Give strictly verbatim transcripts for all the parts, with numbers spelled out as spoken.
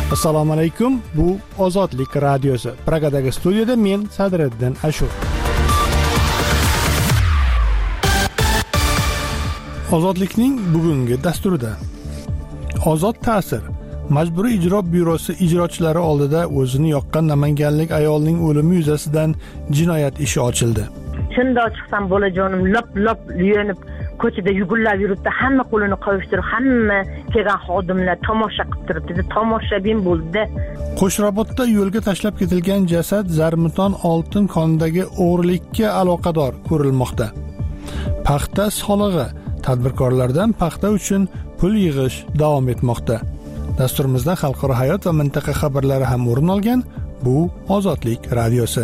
Assalomu alaykum. Bu Ozodlik radiosi. Pragadagi studiyada men Sadriddin Ashur. Ozodlikning bugungi dasturida Ozod ta'sir. Majburiy ijro byurosi ijrochilari oldida o'zini yoqqan namanganlik ayolning o'limi yuzasidan jinoyat ishi ochildi. Shundoq chiqsam bolajonim lop-lop yuvinib ko'chada yugurlab yuribdi, hamma qo'lini qovushtirib, hamma kelgan xodimlar tomosha qilib turibdi, tomoshabin bo'ldi. Qo'shrabotda yo'lga tashlab ketilgan jasad Zarmiton oltin konidagi o'g'rilikka aloqador ko'rilmoqda. Paxta solig'i. Tadbirkorlardan paxta uchun pul yig'ish davom etmoqda. Dasturimizda xalqaro hayot va mintaqa xabarlari ham o'rin olgan. Bu Ozodlik radiosi.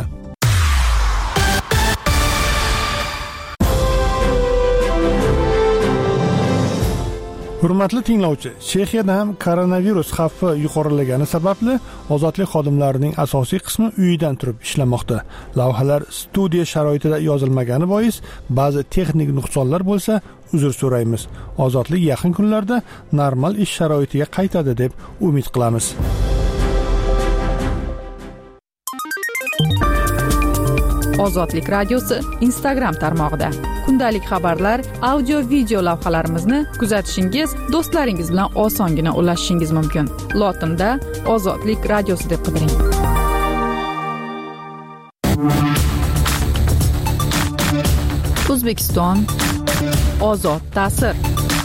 Hurmatli tinglovchi, Chexiyada ham koronavirus xavfi yuqorilagani sababli ozodlik xodimlarining asosiy qismi uyidan turib ishlamoqda. Lavhalar studiya sharoitida yozilmagani bois ba'zi texnik nuqsonlar bo'lsa, uzr so'raymiz. Ozodlik yaqin kunlarda normal ish sharoitiga qaytadi deb umid qilamiz. Ozodlik radiosi Instagram tarmog'ida kundalik xabarlar, audio video lavhalarimizni kuzatishingiz, do'stlaringiz bilan osongina ulashishingiz mumkin. Lotinda Ozodlik radiosi deb qidiring. O'zbekiston ozod ta'sir.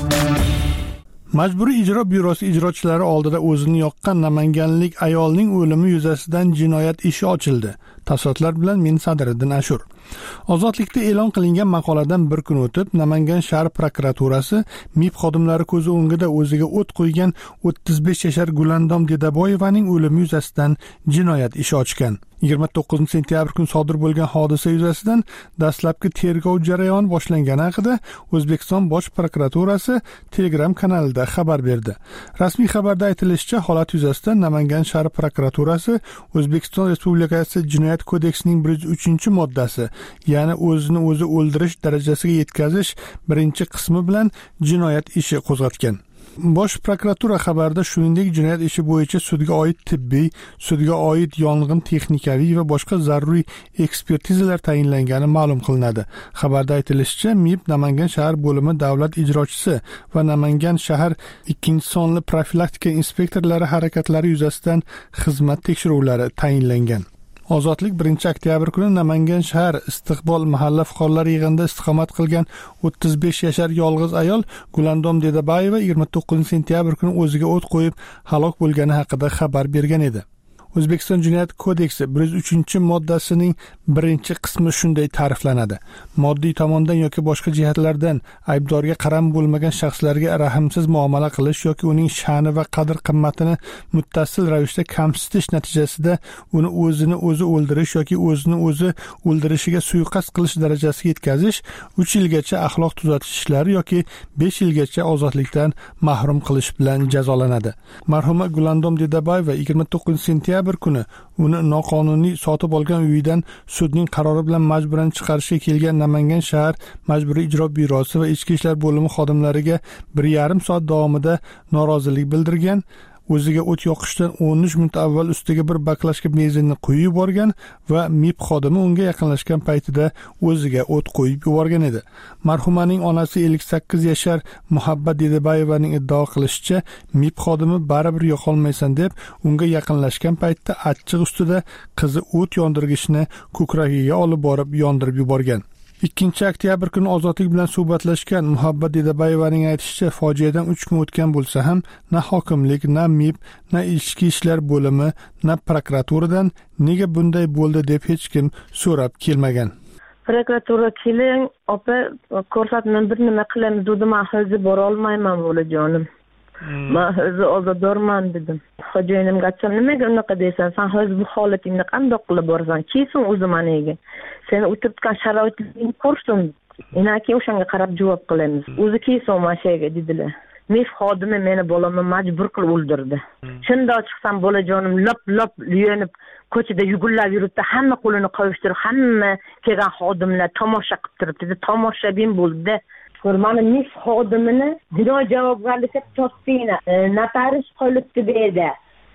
Majburiy ijro byurosi ijrochilari oldida o'zini yoqqan namanganlik ayolning o'limi yuzasidan jinoyat ishi ochildi. Tafsilotlar bilan men Sadriddin Ashur. Ozodlikda e'lon qilingan maqoladan bir kun o'tib, Namangan shahar prokuraturasi MIB xodimlari ko'zi o'ngida o'ziga o't qo'ygan o'ttiz besh yashar Gulandom Dedaboyevaning o'limi yuzasidan jinoyat ishi ochgan. yigirma to'qqizinchi sentyabr kuni sodir bo'lgan hodisa yuzasidan dastlabki tergov jarayoni boshlangani haqida O'zbekiston Bosh prokuraturasi Telegram kanalida xabar berdi. Rasmiy xabarda aytilishicha, holat yuzasidan Namangan shahar prokuraturasi O'zbekiston Respublikasi Jinoyat kodeksining bir yuz uchinchi moddasi, ya'ni o'zini o'zi o'ldirish darajasiga yetkazish birinchi qismi bilan jinoyat ishi qo'zg'atgan. Bosh prokuratura xabarida shuningdek jinoyat ishi bo'yicha sudga oid tibbiy, sudga oid yong'in texnikaviy va boshqa zaruriy ekspertizalar tayinlangani ma'lum qilinadi. Xabarda aytilishicha, MIB Namangan shahar bo'limi davlat ijrochisi va Namangan shahar ikkinchi sonli profilaktika inspektorlari harakatlari yuzasidan xizmat tekshiruvlari tayinlangan. Ozodlik birinchi oktyabr kuni Namangan shahar Istiqbol mahalla fuqarolari yig'inida istiqomat qilgan o'ttiz besh yashar yolg'iz ayol Gulandom Dedaboyeva yigirma to'qqizinchi sentyabr kuni o'ziga o't qo'yib halok bo'lgani haqida xabar bergan edi. O'zbekiston Jinoyat kodeksi bir yuz uchinchi moddasining birinchi qismi shunday ta'riflanadi. Moddiy tomondan yoki boshqa jihatlardan aybdorga qaram bo'lmagan shaxslarga rahmsiz muomala qilish yoki uning sha'ni va qadr-qimmatini muttasil ravishda kamsitish natijasida uni o'zini o'zi o'ldirish yoki o'zini o'zi o'ldirishiga suiqasd qilish darajasiga yetkazish uch yilgacha axloq tuzatish ishlari yoki besh yilgacha ozodlikdan mahrum qilish bilan jazolanadi. Marhuma Gulandom Dedaboyeva yigirma to'qqizinchi sentyabr bir kuni uni noqonuniy sotib olgan uyidan sudning qarori bilan majburan chiqarishga kelgan Namangan shahar Majburiy ijro byurosi va ichki ishlar bo'limi xodimlariga bir yarim soat davomida norozilik bildirgan, o'ziga o't yoqishdan o'n uch minut avval ustiga bir baklashka benzinni quyib yuborgan va MIB xodimi unga yaqinlashgan paytida o'ziga o't qo'yib yuborgan edi. Marhumaning onasi ellik sakkiz yashar Muhabbat Dedaboyevaning iddao qilishicha, MIB xodimi baribir yo'qolmaysan deb unga yaqinlashgan paytda achchiq ustida qizi o't yondirgichni ko'kragiga olib borib yondirib yuborgan. ikkinchi oktyabr kuni Ozodlik bilan suhbatlashgan Muhabbat Dedaboyevaning aytishicha, fojiadan uch kun o'tgan bo'lsa ham na hokimlik, na MIB, na ichki ishlar bo'limi, na prokuraturadan nega bunday bo'ldi deb hech kim so'rab kelmagan. Prokuratura keling, opa, ko'rsatma bir nima qilamiz dedi, men hozir bora olmayman bolajonim. Men hozir ozodorman dedim. Xo'jayinimga aytsam, nimaga unaqa deysan? Sen hozir bu holatingni qandoq qilib borasan? Kelsin o'zi meniga. Seni o'tirgan sharoitingni ko'rsin. Inaki o'shanga qarab javob qilamiz. O'zi kelsin mashayga dedilar. MIB xodimi meni bolamni majbur qilib o'ldirdi. Shundoq chiqsam bolajonim lop-lop yuvinib ko'chada yugurlab yuribdi, hamma qo'lini qovushtirib, hamma kelgan xodimlar tomosha qilib turibdi, tomoshabin bo'ldi. Mana MIB xodimini jinoyat javobgarlikka tortdinglar. Notarius qolibdi dedi.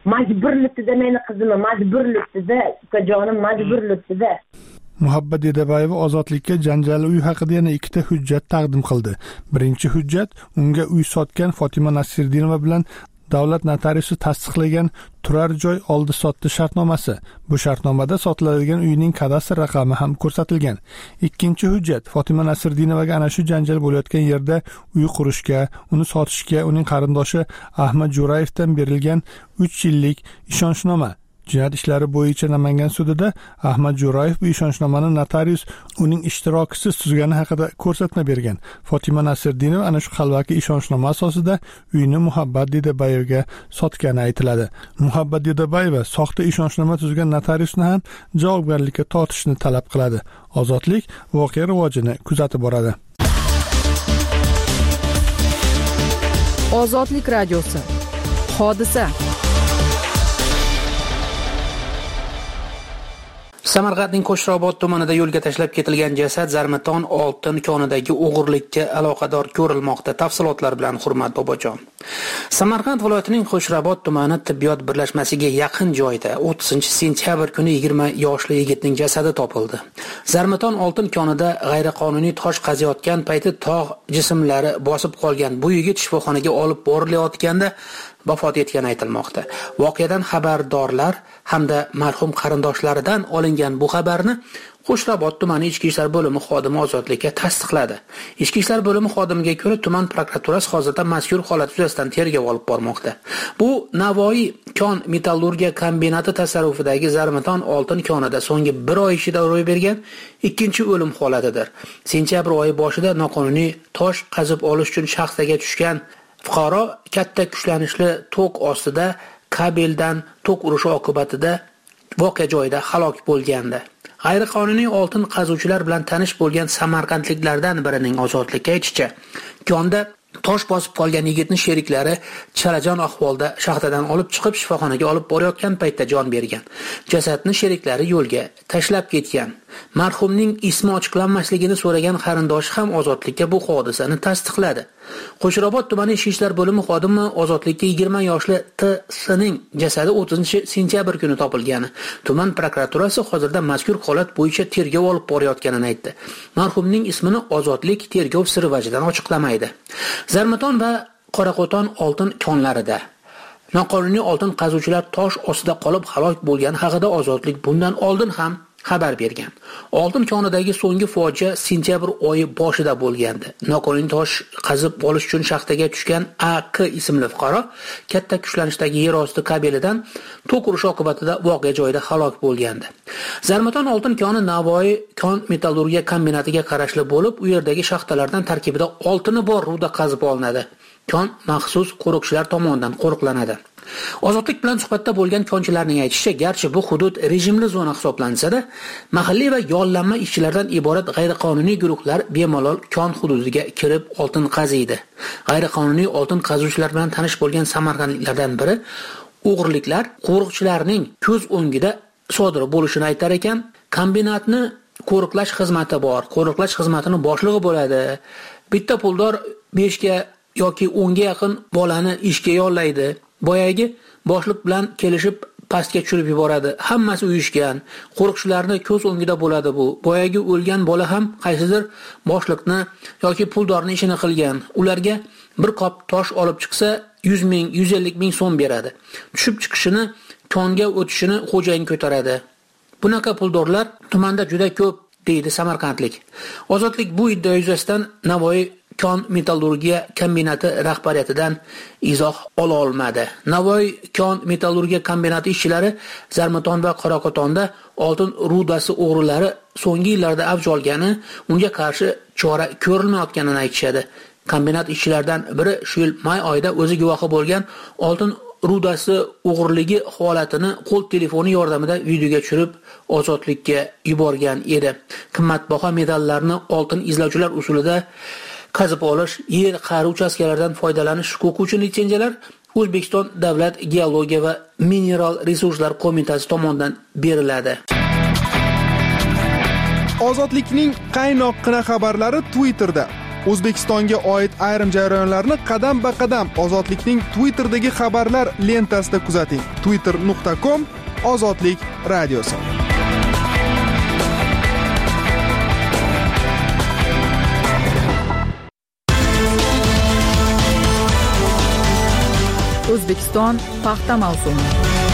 majburlikda meni qizimni majburlikda ukajonim majburlikda. Muhabbat Dedabayeva Ozodlikka janjali uy haqida yana ikkita hujjat taqdim qildi. Birinchi hujjat unga uy sotgan Fotima Nasirdinova bilan davlat notariusi tasdiqlagan turar joy oldi-sotdi shartnomasi. Bu shartnomada sotiladigan uyning kadastr raqami ham ko'rsatilgan. Ikkinchi hujjat Fotima Nasirdinovaga ana shu janjal bo'layotgan yerda uy qurishga, uni sotishga uning qarindoshi Ahmad Jo'rayevdan berilgan uch yillik ishonchnoma. Jinoyat ishlari bo'yicha Namangan sudida Ahmad Jo'rayev bu ishonchnomani notarius uning ishtirokisiz tuzgani haqida ko'rsatma bergan. Fotima Nasirdinova ana shu qalbaki ishonchnoma asosida uyni Muhabbat Dedabayevga sotgani aytiladi. Muhabbat Dedabayeva soxta ishonchnoma tuzgan notariusni ham javobgarlikka tortishni talab qiladi. Ozodlik voqea rivojini kuzatib boradi. Ozodlik radiosi. Hodisa. Samarqandning Qo'shrobod tumanida yo'lga tashlab ketilgan jasad Zarmaton oltin konidagi o'g'irlikka aloqador ko'rilmoqda. Tafsilotlar bilan Hurmat Bobojon. Samarqand viloyatining Qo'shrobod tumani tibbiyot birlashmasiga yaqin joyda o'ttizinchi sentyabr kuni yigirma yoshli yigitning jasadi topildi. Zarmaton oltin konida g'ayriqonuniy tosh qaziyotgan payti tog' jismlari bosib qolgan bu yigit shifoxonaga olib borilayotganda vafot etgani aytilmoqda. Voqeadan xabardorlar hamda marhum qarindoshlaridan olingan bu xabarni Qo'shrobod tumani ichki ishlar bo'limi xodimi Ozodlikka tasdiqladi. Ichki ishlar bo'limi xodimiga ko'ra, tuman prokuraturasi hozirda mazkur holat yuzasidan tergov olib bormoqda. Bu Navoiy kon metallurgiya kombinati tasarrufidagi Zarmaton oltin konida so'nggi bir oy ichida ro'y bergan ikkinchi o'lim holatidir. Sentyabr oyi boshida noqonuniy tosh qazib olish uchun shaxtaga tushgan fuqaro katta kuchlanishli tok ostida kabeldan tok urishi oqibatida voqea joyida halok bo'lgandi. G'ayriqonuniy oltin qazuvchilar bilan tanish bo'lgan samarqandliklardan birining Ozodlikka aytishicha, konda tosh bosib qolgan yigitning sheriklari chalajon ahvolda shaxtadan olib chiqib shifoxonaga olib borayotgan paytda jon bergan. Jasadni sheriklari yo'lga tashlab ketgan. Marhumning ismi ochiqlanmasligini so'ragan qarindoshi ham Ozodlikka bu hodisani tasdiqladi. Qo'shrobod tumani ichki ishlar bo'limi xodimi Ozodlikka yigirma yoshli T S.ning jasadi o'ttizinchi sentyabr kuni topilgani. Tuman prokuraturasi hozirda mazkur holat bo'yicha tergov olib borayotganini aytdi. Marhumning ismini Ozodlik tergov siri vajidan ochiqlamaydi. Zarmaton va Qoraqo'ton oltin konlarida noqonuniy oltin qazuvchilar tosh ostida qolib halok bo'lgani haqida Ozodlik bundan oldin ham xabar bergan. Oltin konidagi so'nggi fojia sentyabr oyi boshida bo'lgandi. Noqonuniy tosh qazib olish uchun shaxtaga tushgan A K ismli fuqaro katta kuchlanishdagi yer osti kabelidan tok urishi oqibatida voqea joyida halok bo'lgandi. Zarmaton oltin koni Navoiy kon metallurgiya kombinatiga qarashli bo'lib, u yerdagi shaxtalardan tarkibida oltini bor ruda qazib olinadi. Kon maxsus qo'riqchilar tomonidan qo'riqlanadi. Ozodlik bilan suhbatda bo'lgan konchilarning aytishicha, garchi bu hudud rejimli zona hisoblansa-da, mahalliy va yollanma ishchilardan iborat g'ayriqonuniy guruhlar bemalol kon hududiga kirib oltin qaziydi. G'ayriqonuniy oltin qazuvchilar bilan tanish bo'lgan samarqandliklardan biri o'g'irliklar qo'riqchilarning ko'z o'ngida sodir bo'lishini aytar ekan. Kombinatni qo'riqlash xizmati bor. Qo'riqlash xizmatining boshlig'i bo'ladi. Bitta puldor besh ga yoki o'n ga yaqin bolani ishga yollaydi. Boyagi boshliq bilan kelishib pastga tushirib yuboradi. Hammasi uyushgan. Qo'riqchilarning ko'z o'ngida bo'ladi bu. Boyagi o'lgan bola ham qaysidir boshliqni yoki puldorning ishini qilgan. Ularga bir qop tosh olib chiqsa yuz ming, yuz ellik ming so'm beradi. Tushib chiqishini, konga o'tishini xo'jayin ko'taradi. Bunaqa puldorlar tumanda juda ko'p, deydi samarqandlik. Ozodlik bu iddia yuzasidan Navoiy kon metallurgiya kombinati rahbariyatidan izoh ola olmadi. Navoiy kon metallurgiya kombinati ishchilari Zarmaton va Qoraqo'tonda oltin rudasi o'g'rilari so'nggi yillarda avj olgani, unga qarshi chora ko'rilmayotganini aytishadi. Kombinat ishchilaridan biri shu yil may oyida o'zi guvohi bo'lgan oltin rudasi o'g'irligi holatini qo'l telefoni yordamida videoga tushirib Ozodlikka yuborgan edi. Qimmatbaho metallarni oltin izlovchilar usulida qazib olish, yer qa'ri uchastkalaridan foydalanish huquqi uchun litsenziyalar O'zbekiston Davlat geologiya va mineral resurslar qo'mitasi tomonidan beriladi. Ozodlikning qaynoqqina xabarlari Twitterda. O'zbekistonga oid ayrim jarayonlarni qadam-ba-qadam Ozodlikning Twitter'dagi xabarlar lentasida kuzating. twitter nuqta com Ozodlik radiosi. O'zbekiston paxta mavsumi.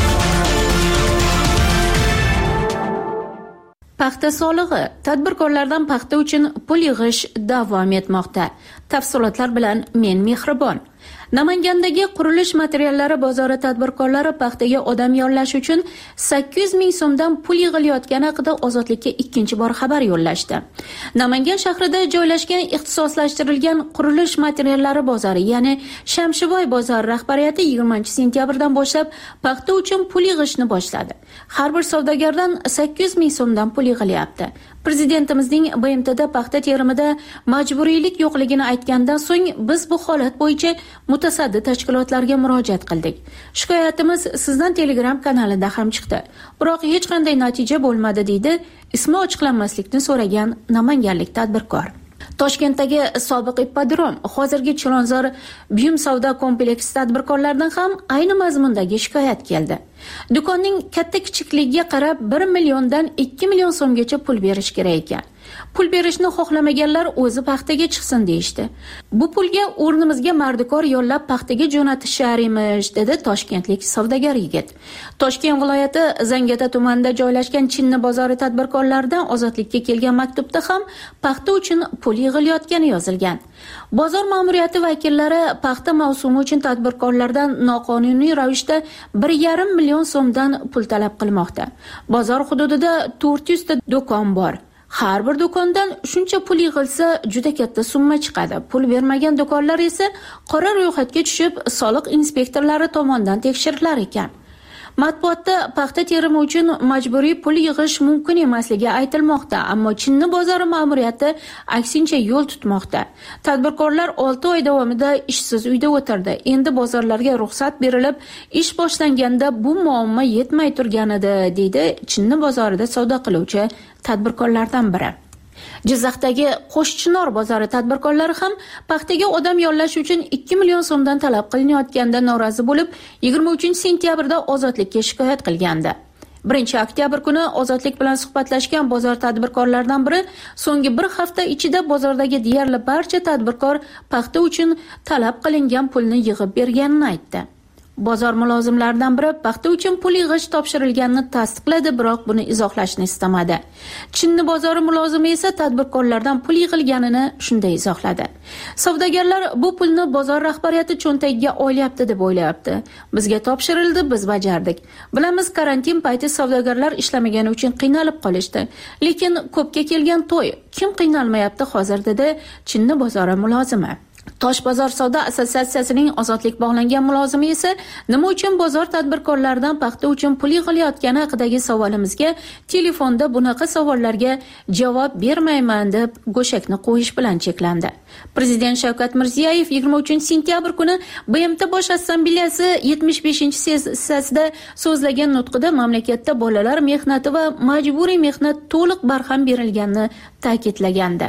Paxta solig'i. Tadbirkorlardan paxta uchun pul yig'ish davom etmoqda. Tafsilotlar bilan men Mehribon. Namangandagi qurilish materiallari bozori tadbirkorlari paxtaga odam yollash uchun sakkiz yuz ming so'mdan pul yig'ilayotgani haqida Ozodlikka ikkinchi bor xabar yo'llashdi. Namangan shahrida joylashgan ixtisoslashtirilgan qurilish materiallari bozori, ya'ni Shamshiboy bozori rahbariyati yigirmanchi sentyabrdan boshlab paxta uchun pul yig'ishni boshladi. Har bir savdogardan sakkiz yuz ming so'mdan pul yig'ilyapti. Prezidentimizning B M T'da paxta terimida majburiylik yo'qligini aytgandan so'ng biz bu holat bo'yicha mutasaddi tashkilotlarga murojaat qildik. Shikoyatimiz sizdan Telegram kanalida ham chiqdi. Biroq hech qanday natija bo'lmadi, deydi ismi ochiqlanmaslikni so'ragan namanganlik tadbirkor. Toshkentdagi sobiq ippodrom, hozirgi Chilonzor buyum savdo kompleksi tadbirkorlaridan ham ayni mazmundagi shikoyat keldi. Do'konning katta kichikligiga qarab bir milliondan ikki million so'mgacha pul berish kerak ekan. Pul berishni xohlamaganlar o'zi paxtaga chiqsin deyishdi. Bu pulga o'rnimizga mardikor yollab paxtaga jo'natishar emish, dedi toshkentlik savdogar yigit. Toshkent viloyati Zangata tumanida joylashgan Chinni bozori tadbirkorlaridan Ozodlikka kelgan maktubda ham paxta uchun pul yig'ilayotgani yozilgan. Bozor ma'muriyati vakillari paxta mavsumi uchun tadbirkorlardan noqonuniy ravishda bir yarim million so'mdan pul talab qilmoqda. Bozor hududida to'rt yuz ta do'kon bor. Har bir do'kondan shuncha pul yig'ilsa juda katta summa chiqadi. Pul bermagan do'konlar esa qora ro'yxatga tushib, soliq inspektorlari tomonidan tekshirilar ekan. Matbuotda paxta terimi uchun majburiy pul yig'ish mumkin emasligi aytilmoqda, ammo Chinni bozori ma'muriyati aksincha yo'l tutmoqda. Tadbirkorlar olti oy davomida ishsiz uyda o'tirdi. Endi bozorlarga ruxsat berilib, ish boshlanganda bu muammo yetmay turgan edi, deydi Chinni bozorida savdo qiluvchi tadbirkorlardan biri. Jizzaxdagi Qo'shchinor bozori tadbirkorlari ham paxtaga odam yollash uchun ikki million so'mdan talab qilinayotganda norozi bo'lib, yigirma uchinchi sentyabrda Ozodlikka shikoyat qilgandi. birinchi oktyabr kuni Ozodlik bilan suhbatlashgan bozor tadbirkorlaridan biri so'nggi bir hafta ichida bozordagi deyarli barcha tadbirkor paxta uchun talab qilingan pulni yig'ib berganini aytdi. Bozor mulozimlaridan biri paxta uchun pul yig'ish topshirilganini tasdiqladi, biroq buni izohlashni istamadi. Chinni bozori mulozimi esa tadbirkorlardan pul yig'ilganini shunday izohladi. Savdogarlar bu pulni bozor rahbariyati cho'ntagiga olyapti deb o'ylayapti. Bizga topshirildi, biz bajardik. Bilamiz, karantin payti savdogarlar ishlamagani uchun qiynalib qolishdi. Lekin ko'pga kelgan to'y, kim qiynalmayapti hozir, dedi Chinni bozori mulozimi. Tosh bozor savdo assotsiatsiyasining Ozodlik bog'langan mulozimi esa nima uchun bozor tadbirkorlaridan paxta uchun pul yig'ilayotgani haqidagi savolimizga telefonda bunaqa savollarga javob bermayman deb go'shakni qo'yish bilan cheklandi. Prezident Shavkat Mirziyoyev yigirma uchinchi sentyabr kuni B M T Bosh Assambleyasi yetmish beshinchi sessiyasida so'zlagan nutqida mamlakatda bolalar mehnati va majburiy mehnat to'liq barham berilganini ta'kidlagandi.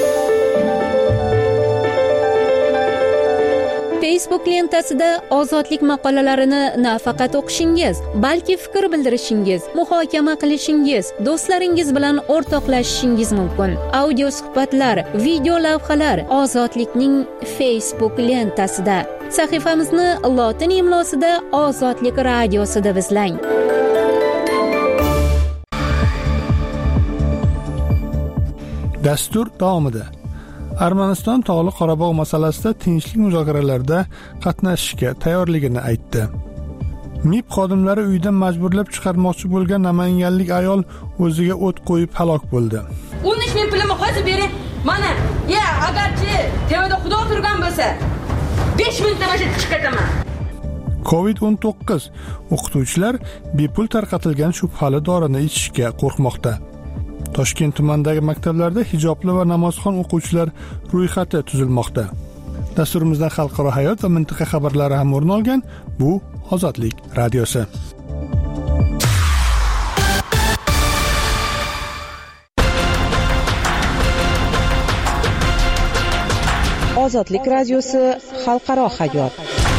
Facebook lentasida Ozodlik maqolalarini nafaqat o'qishingiz, balki fikr bildirishingiz, muhokama qilishingiz, do'stlaringiz bilan o'rtoqlashishingiz mumkin. Audio suhbatlar, video lavhalar Ozodlikning Facebook lentasida. Sahifamizni lotin imlosida Ozodlik radiosida izlang. Dastur davomida Armaniston Tog'li Qorabog' masalasida tinchlik muzokaralarida qatnashishga tayyorligini aytdi. M I B xodimlari uydan majburlab chiqarmoqchi bo'lgan namanganlik ayol o'ziga o't qo'yib halok bo'ldi. o'n uch ming pulimni hozir bering. Mana, ya, agarchi tevada Xudo turgan bo'lsa, besh minutda mana chiqib ketaman. covid o'n to'qqiz o'qituvchilar bepul tarqatilgan shubhali dorini ichishga qo'rqmoqda. Toshkent tumanidagi maktablarda hijobli va namozxon o'quvchilar ro'yxati tuzilmoqda. Dasturimizdan xalqaro hayot va mintaqa xabarlari ham o'rin olgan. Bu Ozodlik radiosi. Ozodlik radiosi xalqaro hayot.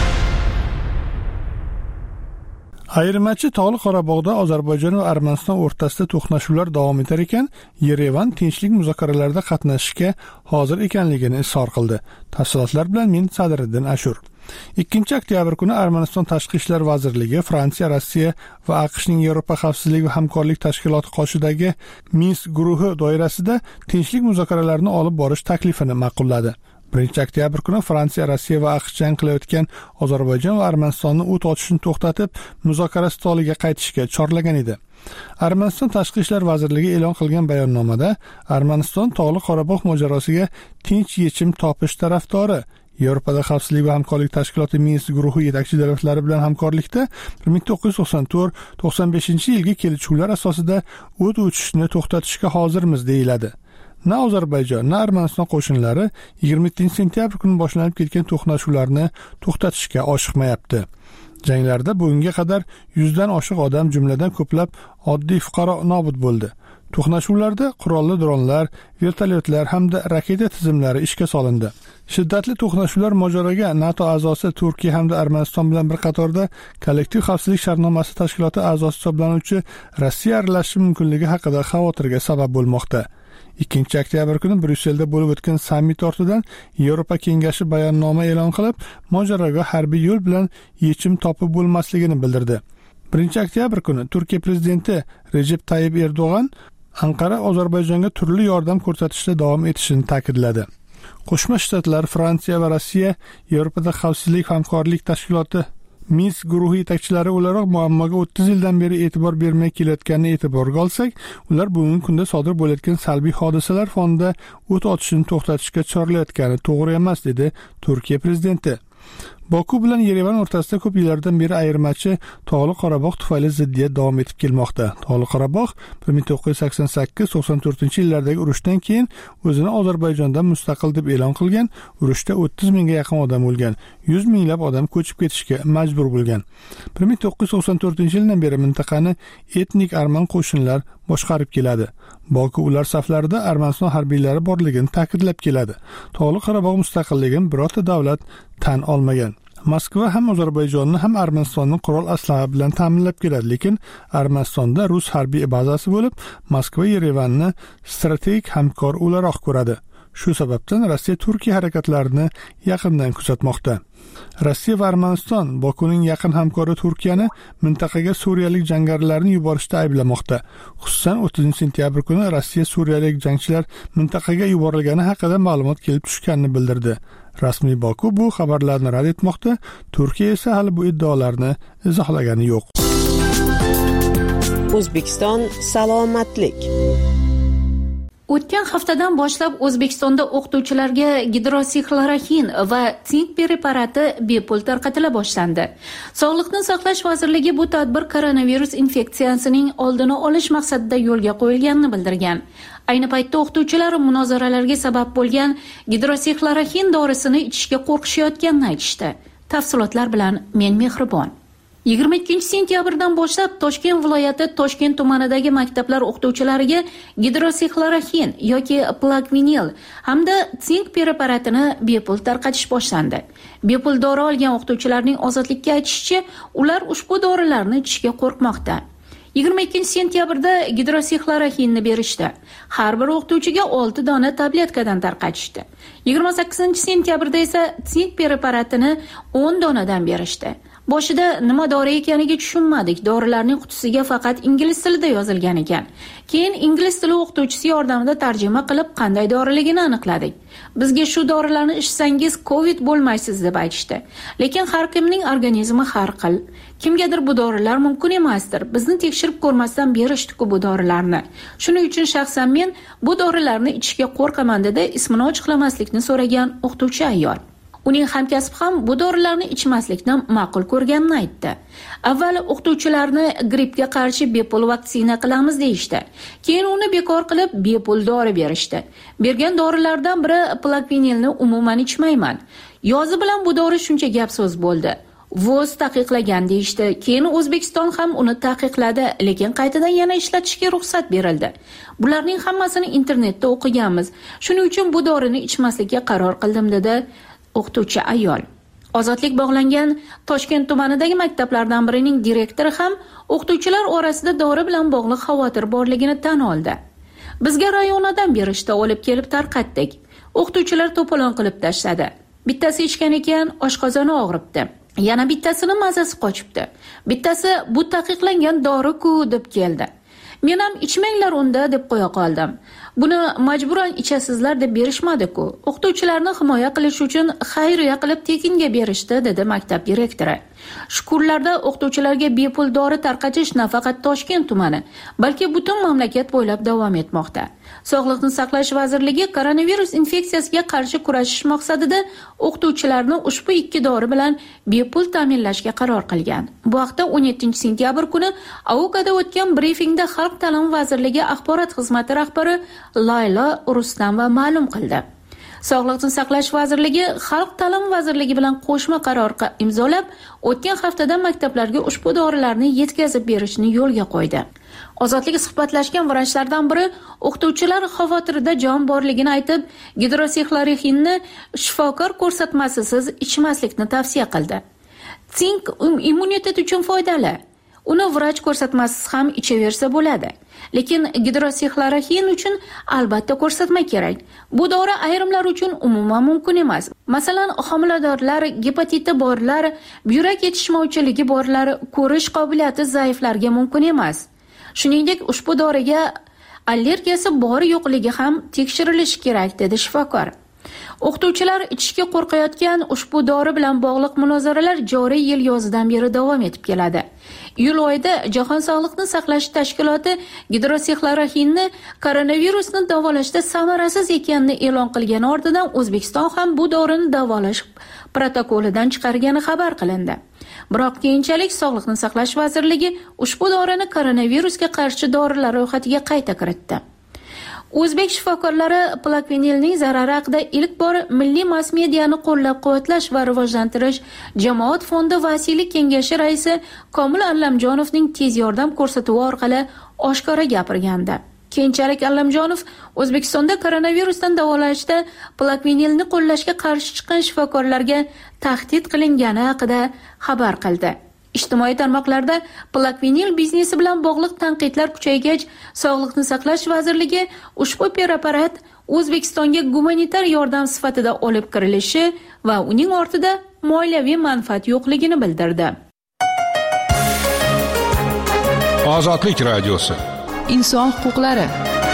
Ayirmachi Tog'li Qorabog'da Ozarbayjon va Armaniston o'rtasida to'qnashuvlar davom etar ekan, Yerevan tinchlik muzokaralarida qatnashishga hozir ekanligini izhor qildi. Tafsilotlar bilan men Sadriddin Ashur. ikkinchi oktyabr kuni Armaniston Tashqi ishlar vazirligi Fransiya, Rossiya va AQShning Yevropa xavfsizlik va hamkorlik tashkiloti qoshidagi Minsk guruhi doirasida tinchlik muzokaralarini olib borish taklifini ma'qulladi. birinchi oktyabr kuni Fransiya, Rossiya va AQSh jang qilayotgan Ozarbayjon va Armanistonni o't ochishni to'xtatib, muzokara stoliga qaytishga chorlagan edi. Armaniston Tashqi ishlar vazirligi e'lon qilgan bayonnomada Armaniston Tog'li Qorabog' mojarosiga tinch yechim topish tarafdori, Yevropada xavfsizlik va hamkorlik tashkiloti Minsk guruhi yetakchi davlatlari bilan hamkorlikda bir ming to'qqiz yuz to'qson to'rt to'qson beshinchi yilgi kelishuvlar asosida o't ochishni to'xtatishga hozirmiz deyiladi. Na Ozarbayjon, na Armaniston qo'shinlari yigirma yettinchi sentyabr kuni boshlanib ketgan to'qnashuvlarni to'xtatishga oshiqmayapti. Janglarda bugunga qadar yuzdan oshiq odam, jumladan ko'plab oddiy fuqaro nobud bo'ldi. To'qnashuvlarda qurolli dronlar, vertolyotlar hamda raketa tizimlari ishga solindi. Shiddatli to'qnashuvlar mojaroga NATO a'zosi Turkiya hamda Armaniston bilan bir qatorda kollektiv xavfsizlik shartnomasi tashkiloti a'zosi hisoblanuvchi Rossiya aralashishi mumkinligi haqida xavotirga sabab bo'lmoqda. ikkinchi oktyabr kuni Bryusselda bo'lib o'tgan sammit ortidan Yevropa kengashi bayonnoma e'lon qilib, mojaroga harbiy yo'l bilan yechim topib bo'lmasligini bildirdi. birinchi oktyabr kuni Turkiya prezidenti Recep Tayyip Erdo'g'an Anqara Ozarbayjonga turli yordam ko'rsatishda davom etishini ta'kidladi. Qo'shma Shtatlar, Fransiya va Rossiya Yevropada xavfsizlik hamkorlik tashkiloti Minsk guruhi yetakchilari o'laroq muammoga o'ttiz yildan beri e'tibor bermay kelayotganini e'tiborga olsak, ular bugungi kunda sodir bo'layotgan salbiy hodisalar fonida o't ochishni to'xtatishga chorlayotgani to'g'ri emas, dedi Turkiya prezidenti. Boku bilan Yerevan o'rtasida ko'p yillardan beri ayirmachi Tog'li Qorabog' tufayli ziddiyat davom etib kelmoqda. Tog'li Qorabog' bir ming to'qqiz yuz sakson sakkiz to'qson to'rtinchi yillardagi urushdan keyin o'zini Ozarbayjondan mustaqil deb e'lon qilgan. Urushda o'ttiz mingga yaqin odam o'lgan, yuz minglab odam ko'chib ketishga majbur bo'lgan. bir ming to'qqiz yuz to'qson to'rtinchi yildan beri mintaqani etnik arman qo'shinlar boshqarib keladi. Boku ular saflarida Armaniston harbiylari borligini ta'kidlab keladi. Tog'li Qorabog' mustaqilligini birorta davlat tan olmagan. Moskva ham Ozarbayjonni ham Armanistonni qurol aslaha bilan ta'minlab keladi, lekin Armanistonda rus harbiy bazasi bo'lib, Moskva Yerevanni strategik hamkor o'laroq ko'radi. Shu sababdan Rossiya Turkiya harakatlarini yaqindan kuzatmoqda. Rossiya va Armaniston Bokuning yaqin hamkori Turkiyani mintaqaga suriyalik jangarilarni yuborishda ayblamoqda. Xususan o'ttizinchi sentyabr kuni Rossiya suriyalik jangchilar mintaqaga yuborilgani haqida ma'lumot kelib tushganini bildirdi. Rasmiy Boku bu xabarlarni rad etmoqda, Turkiya esa hali bu iddaolarni izohlagani yo'q. O'zbekiston salomatlik. O'tgan haftadan boshlab O'zbekistonda o'qituvchilarga gidroksixloroxin va sink preparati bepul tarqatila boshlandi. Sog'liqni saqlash vazirligi bu tadbir koronavirus infeksiyasining oldini olish maqsadida yo'lga qo'yilganini bildirgan. Ayni paytda o'qituvchilar munozaralarga sabab bo'lgan gidroksixloroxin dorisini ichishga qo'rqishayotganini aytishdi. Tafsilotlar bilan men Mehribon. yigirma ikkinchi sentyabrdan boshlab Toshkent viloyati Toshkent tumanidagi maktablar o'qituvchilariga gidroksixloroxin yoki plakvinil hamda sink preparatini bepul tarqatish boshlandi. Bepul dori olgan o'qituvchilarning ozodlikka aytishicha, ular ushbu dorilarni ichishga qo'rqmoqda. yigirma ikkinchi sentyabrda gidroksixloroxinni berishdi. Har bir o'qituvchiga olti dona tabletkadan tarqatishdi. yigirma sakkizinchi sentyabrda esa sink preparatini o'n donadan berishdi. Boshida nima dori ekaniga tushunmadik. Dorilarning qutisiga faqat ingliz tilida yozilgan ekan. Keyin ingliz tili o'qituvchisi yordamida tarjima qilib qanday doriligini aniqladik. Bizga shu dorilarni ichsangiz COVID bo'lmaysiz deb aytishdi. Lekin har kimning organizmi har xil. Kimgadir bu dorilar mumkin emasdir. Bizni tekshirib ko'rmasdan berishdi-ku bu dorilarni. Shuning uchun shaxsan men bu dorilarni ichishga qo'rqaman dedi ismini ochiqlamaslikni so'ragan o'qituvchi ayol. Uning hamkasbi ham bu dorilarni ichmaslikni ma'qul ko'rganini aytdi. Avval o'qituvchilarni grippga qarshi bepul vaksina qilamiz deyishdi. Keyin uni bekor qilib bepul dori berishdi. Bergan dorilardan biri plakvinilni umuman ichmayman. Yozi bilan bu dori shuncha gap so'z bo'ldi. voz taqiqlagan deyishdi. Keyin O'zbekiston ham uni taqiqladi, lekin qaytadan yana ishlatishga ruxsat berildi. Bularning hammasini internetda o'qiganmiz. Shuning uchun bu dorini ichmaslikka qaror qildim, dedi o'qituvchi ayol. Ozodlik bog'langan Toshkent tumanidagi maktablardan birining direktori ham o'qituvchilar orasida dori bilan bog'liq xavotir borligini tan oldi. Bizga rayonadan berishda olib kelib tarqatdik. O'qituvchilar to'polon qilib tashladi. Bittasi ichgan ekan, oshqozoni og'ribdi. Yana bittasini mazasi qochibdi. Bittasi bu taqiqlangan dori-ku deb keldi. Men ham ichmanglar unda deb qo'ya qoldim. Buni majburan ichasizlar deb berishmadi-ku. O'qituvchilarni himoya qilish uchun xayriya qilib tekinga berishdi, dedi maktab direktori. Shu kunlarda o'qituvchilarga bepul dori tarqatish nafaqat Toshkent tumani, balki butun mamlakat bo'ylab davom etmoqda. Sog'liqni saqlash vazirligi koronavirus infeksiyasiga qarshi kurashish maqsadida o'qituvchilarni ushbu ikki dori bilan bepul ta'minlashga qaror qilgan. Bu haqda o'n yettinchi sentyabr kuni A O K'da o'tgan brifingda Xalq ta'limi vazirligi axborot xizmati rahbari Layla Rustamova ma'lum qildi. Sog'liqni saqlash vazirligi Xalq ta'limi vazirligi bilan qo'shma qaror imzolab, o'tgan haftada maktablarga ushbu dorilarni yetkazib berishni yo'lga qo'ydi. Ozodlik suhbatlashgan vrachlardan biri o'qituvchilar xavotirida jon borligini aytib, gidroksixloroxinni shifokor ko'rsatmasisiz ichmaslikni tavsiya qildi. Sink immunitet uchun foydali. Uni vrach ko'rsatmasiz ham ichaversa bo'ladi. Lekin gidroksixloroxin uchun albatta ko'rsatma kerak. Bu dori ayrimlar uchun umuman mumkin emas. Masalan, homiladorlar, gepatiti borlar, buyrak yetishmovchiligi borlar, ko'rish qobiliyati zaiflarga mumkin emas. Shuningdek, ushbu doriga allergiyasi bor yo'qligi ham tekshirilishi kerak, dedi shifokor. O'qituvchilar ichishga qo'rqayotgan ushbu dori bilan bog'liq munozaralar joriy yil yozidan beri davom etib keladi. Iyul oyida Jahon sog'liqni saqlash tashkiloti gidroksixloroxinni koronavirusni davolashda samarasiz ekanini e'lon qilgani ortidan O'zbekiston ham bu dorini davolash protokolidan chiqargani xabar qilindi. Biroq keyinchalik Sog'liqni saqlash vazirligi ushbu dorini koronavirusga qarshi dorilar ro'yxatiga qayta kiritdi. O'zbek shifokorlari plakvinilning zarari haqida ilk bor milliy mass mediani qo'llab-quvvatlash va rivojlantirish jamoat fondi vasiylik kengashi raisi Komil Allamjonovning tez yordam ko'rsatuvi orqali oshkora gapirgandi. Keyinchalik Allamjonov O'zbekistonda koronavirusdan davolashda plakvinilni qo'llashga qarshi chiqqan shifokorlarga tahdid qilingani haqida xabar qildi. Ijtimoiy tarmoqlarda plakvinil biznesi bilan bog'liq tanqidlar kuchaygach, Sog'liqni saqlash vazirligi ushbu preparat O'zbekistonga gumanitar yordam sifatida olib kirilishi va uning ortida moliyaviy manfaat yo'qligini bildirdi. Ozodlik radiosi. Inson huquqlari.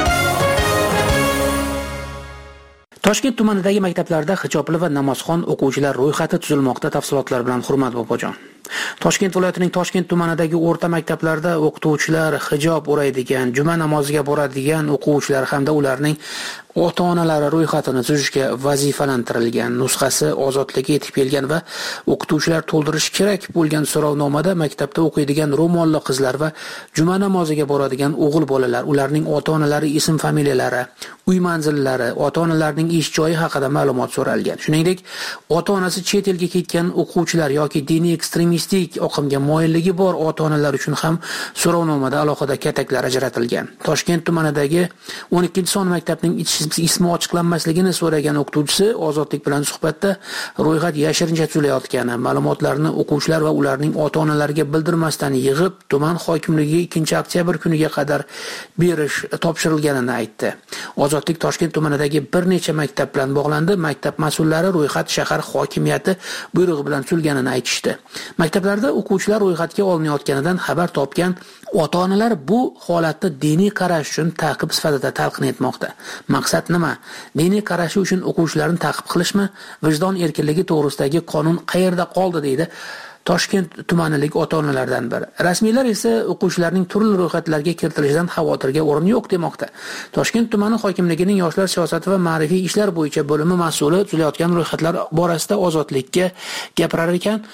Toshkent tumanidagi maktablarda hijobli va namozxon o'quvchilar ro'yxati tuzilmoqda. Tafsilotlar bilan Hurmat Bobojon. Toshkent viloyatining Toshkent tumanidagi o'rta maktablarda o'qituvchilar hijob o'raydigan, juma namoziga boradigan o'quvchilar hamda ularning ota-onalari ro'yxatini tuzishga vazifalantirilgan nusxasi ozodlikka yetib kelgan va o'qituvchilar to'ldirishi kerak bo'lgan so'rovnomada maktabda o'qiydigan ro'molli qizlar va juma namoziga boradigan o'g'il bolalar, ularning ota-onalari ism familiyalari, uy manzillari, ota-onalarining ish joyi haqida ma'lumot so'ralgan. Shuningdek, ota-onasi chet elga ketgan o'quvchilar yoki diniy ekstremistik oqimga moyilligi bor ota-onalar uchun ham so'rovnomada alohida kataklar ajratilgan. Toshkent tumanidagi o'n ikkinchi son maktabning ismi ochiqlanmasligini so'ragan o'qituvchisi Ozodlik bilan suhbatda ro'yxat yashirincha tuzilayotgani, ma'lumotlarni o'quvchilar va ularning ota-onalariga bildirmasdan yig'ib, tuman hokimligiga ikkinchi oktyabr kuniga qadar berish topshirilganini aytdi. Ozodlik Toshkent tumanidagi bir necha maktab bilan bog'landi. Maktab mas'ullari ro'yxat shahar hokimiyati buyrug'i bilan tuzilganini aytishdi. Maktablarda o'quvchilar ro'yxatga olinayotganidan xabar topgan ota-onalar bu holatni diniy qarash uchun ta'qib sifatida talqin etmoqda. Maqsad nima? Diniy qarashi uchun o'quvchilarni ta'qib qilishmi? Vijdon erkinligi to'g'risidagi qonun qayerda qoldi, deydi Toshkent tumanilik ota-onalardan biri. Rasmiylar esa o'quvchilarning turli ro'yxatlarga kiritilishidan xavotirga o'rin yo'q demoqda. Toshkent tumani hokimligining yoshlar siyosati va ma'rifiy ishlar bo'yicha bo'limi mas'uli tuzilayotgan ro'yxatlar borasida Ozodlikka gapirar ekan.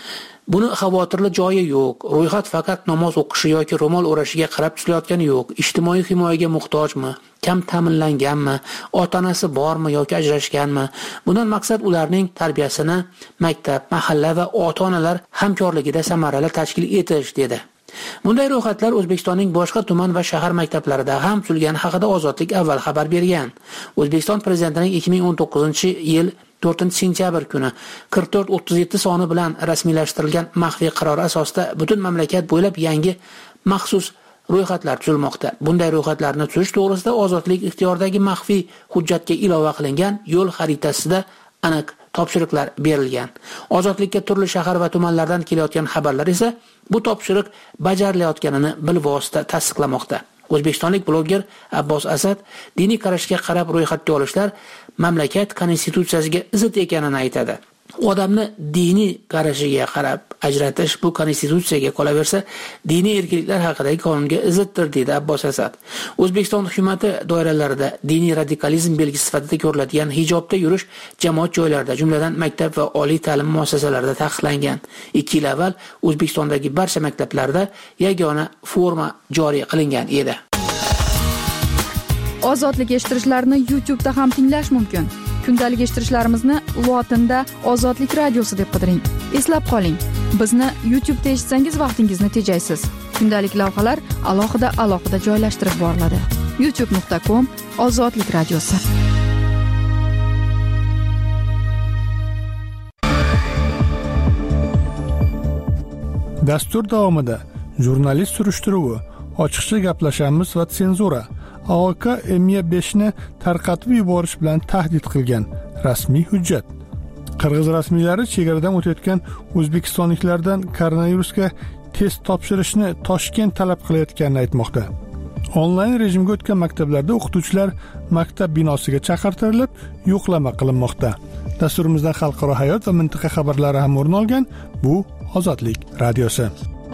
Buni xavotirli joyi yo'q. Ro'yxat faqat namoz o'qishi yoki ro'mol o'rashiga qarab tuzilayotgani yo'q. Ijtimoiy himoyaga muhtojmi, kam ta'minlanganmi, ota-onasi bormi yoki ajrashganmi? Bundan maqsad ularning tarbiyasini maktab, mahalla va ota-onalar hamkorligida samarali tashkil etish dedi. Bunday ro'yxatlar O'zbekistonning boshqa tuman va shahar maktablarida ham tuzilgani haqida Ozodlik avval xabar bergan. O'zbekiston prezidentining ikki ming o'n to'qqizinchi yil to'rtinchi sentyabr kuni qirq to'rt o'ttiz yetti soni bilan rasmiylashtirilgan maxfiy qaror asosida butun mamlakat bo'ylab yangi maxsus ro'yxatlar tuzilmoqda. Bunday ro'yxatlarni tuzish to'g'risida Ozodlik ixtiyoridagi maxfiy hujjatga ilova qilingan yo'l xaritasida aniq topshiriqlar berilgan. Ozodlikka turli shahar va tumanlardan kelayotgan xabarlar esa bu topshiriq bajarilayotganini bilvosita tasdiqlamoqda. O'zbekistonlik bloger Abbos Asad diniy qarashga qarab ro'yxatga olishlar mamlakat konstitutsiyasiga zid ekanini aytadi. Odamni diniy qarashiga qarab ajratish bu konstitutsiyaga qolaversa, diniy erkinliklar haqidagi qonunga ziddir dedi Abbos Asad. O'zbekiston hukumatı doiralarida diniy radikalizm belgisi sifatida ko'riladigan hijobda yurish jamoat joylarida, jumladan maktab va oliy ta'lim muassasalarida taqiqlangan. ikki yil avval O'zbekistondagi barcha maktablarda yagona forma joriy qilingan edi. Ozodlik eshittirishlarni YouTube da ham tinglash mumkin. Kundalik eshittirishlarimizni lotinda Ozodlik radiosi deb qidiring. Eslab qoling, bizni YouTube da eshitsangiz vaqtingizni tejaysiz. Kundalik lavhalar alohida alohida joylashtirib boriladi. youtube nuqta com Ozodlik radiosi. Dastur davomida jurnalist surishtiruvi, ochiqcha gaplashamiz va senzura A O K M besh ni tarqatib yuborish bilan tahdid qilgan rasmiy hujjat. Qirg'iz rasmiylari chegaradan o'tayotgan o'zbekistonliklardan koronavirusga test topshirishni Toshkent talab qilayotganini aytmoqda. Onlayn rejimga o'tgan maktablarda o'qituvchilar maktab binosiga chaqirtirilib, yo'qlama qilinmoqda. Dasturimizda xalqaro hayot va mintaqa xabarlari ham o'rin olgan. Bu Ozodlik radiosi.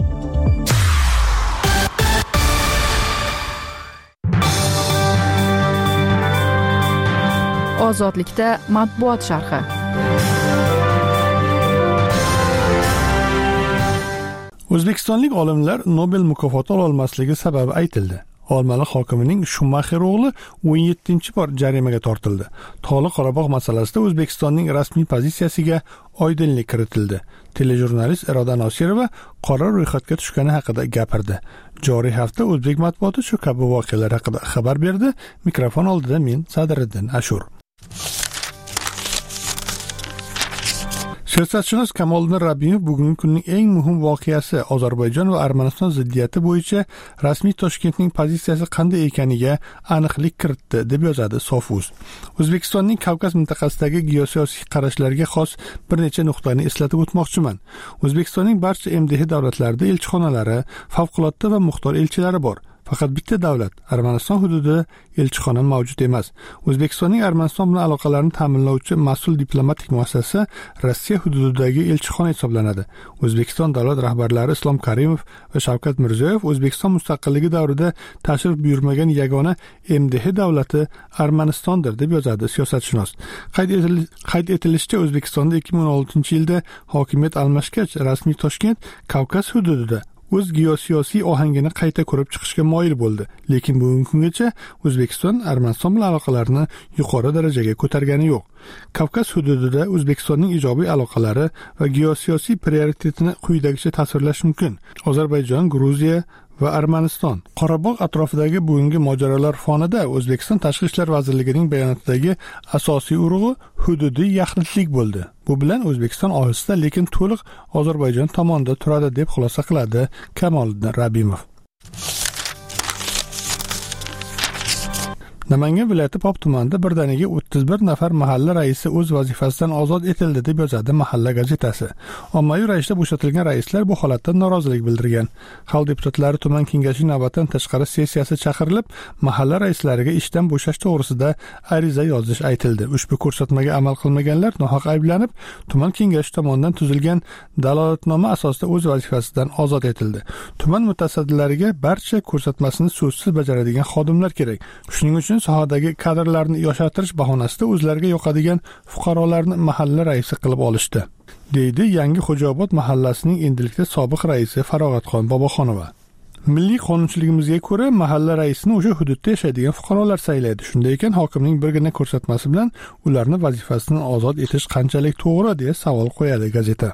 Ozodlikda matbuot sharhi. O'zbekistonlik olimlar Nobel mukofoti ola olmasligi sababi aytildi. Olmaliq hokimining Shumaxer o'g'li o'n yettinchi bor jarimaga tortildi. Tog'li Qorabog' masalasida O'zbekistonning rasmiy pozitsiyasiga oydinlik kiritildi. Telejurnalist Iroda Nosirova qora ro'yxatga tushgani haqida gapirdi. Joriy hafta o'zbek matbuoti shu kabi voqealar haqida xabar berdi. Mikrofon oldida men Sadriddin Ashur. Siyosatshunos Kamoliddin Rabbimov bugungi kunning eng muhim voqeasi Ozarbayjon va Armaniston ziddiyati bo'yicha rasmiy Toshkentning pozitsiyasi qanday ekaniga aniqlik kiritdi deb yozadi Sofuz. O'zbekistonning Kavkaz mintaqasidagi geosiyosiy qarashlarga xos bir necha nuqtani eslatib o'tmoqchiman. O'zbekistonning barcha M D H davlatlarida elchixonalari, favqulodda va muxtor elchilari bor. Faqat bitta davlat, Armaniston hududida elchixona mavjud emas. O'zbekistonning Armaniston bilan aloqalarini ta'minlovchi mas'ul diplomatik muassasa Rossiya hududidagi elchixona hisoblanadi. O'zbekiston davlat rahbarlari Islom Karimov va Shavkat Mirziyoyev O'zbekiston mustaqilligi davrida tashrif buyurmagan yagona M D H davlati Armanistondir deb yozadi siyosatshunos. Qayd etilishicha, O'zbekistonda ikki ming o'n oltinchi yilda hokimiyat almashgach, rasmiy Toshkent Kavkaz hududida o'z geosiyosiy ohangini qayta ko'rib chiqishga moyil bo'ldi. Lekin bugungi kungacha O'zbekiston Armaniston bilan aloqalarini yuqori darajaga ko'targani yo'q. Kavkaz hududida O'zbekistonning ijobiy aloqalari va geosiyosiy prioritetini quyidagicha tasvirlash mumkin. Ozarbayjon, Gruziya va Armaniston. Qorabog' atrofidagi bugungi mojarolar fonida O'zbekiston Tashqi ishlar vazirligining bayonotidagi asosiy urg'u hududiy yaxlitlik bo'ldi. Bu bilan O'zbekiston ohista lekin to'liq Ozarbayjon tomonida turadi deb xulosa qiladi Kamoliddin Rabbimov. Namangan viloyati Pop tumanida birdaniga o'ttiz bir nafar mahalla raisi o'z vazifasidan ozod etildi deb yozadi Mahalla gazetasi. Ommaviy ravishda bo'shatilgan raislar bu holatdan norozilik bildirgan. Xalq deputatlari tuman kengashi navbatdan tashqari sessiyasi chaqirilib, mahalla raislariga ishdan bo'shash to'g'risida ariza yozish aytildi. Ushbu ko'rsatmaga amal qilmaganlar nohaq ayblanib, tuman kengashi tomonidan tuzilgan dalolatnoma asosida o'z vazifasidan ozod etildi. Tuman mutasaddilariga barcha ko'rsatmasini so'zsiz bajaradigan xodimlar kerak. Shuning uchun sohadagi kadrlarni yoshartirish bahonasida o'zlariga yoqadigan fuqarolarni mahalla raisi qilib olishdi, deydi Yangi Xo'jaobod mahallasining endilikda sobiq raisi Farog'atxon Boboxonova. Milliy qonunchiligimizga ko'ra mahalla raisini o'sha hududda yashaydigan fuqarolar saylaydi. Shunday ekan, hokimning birgina ko'rsatmasi bilan ularni vazifasidan ozod etish qanchalik to'g'ri deya savol qo'yadi gazeta.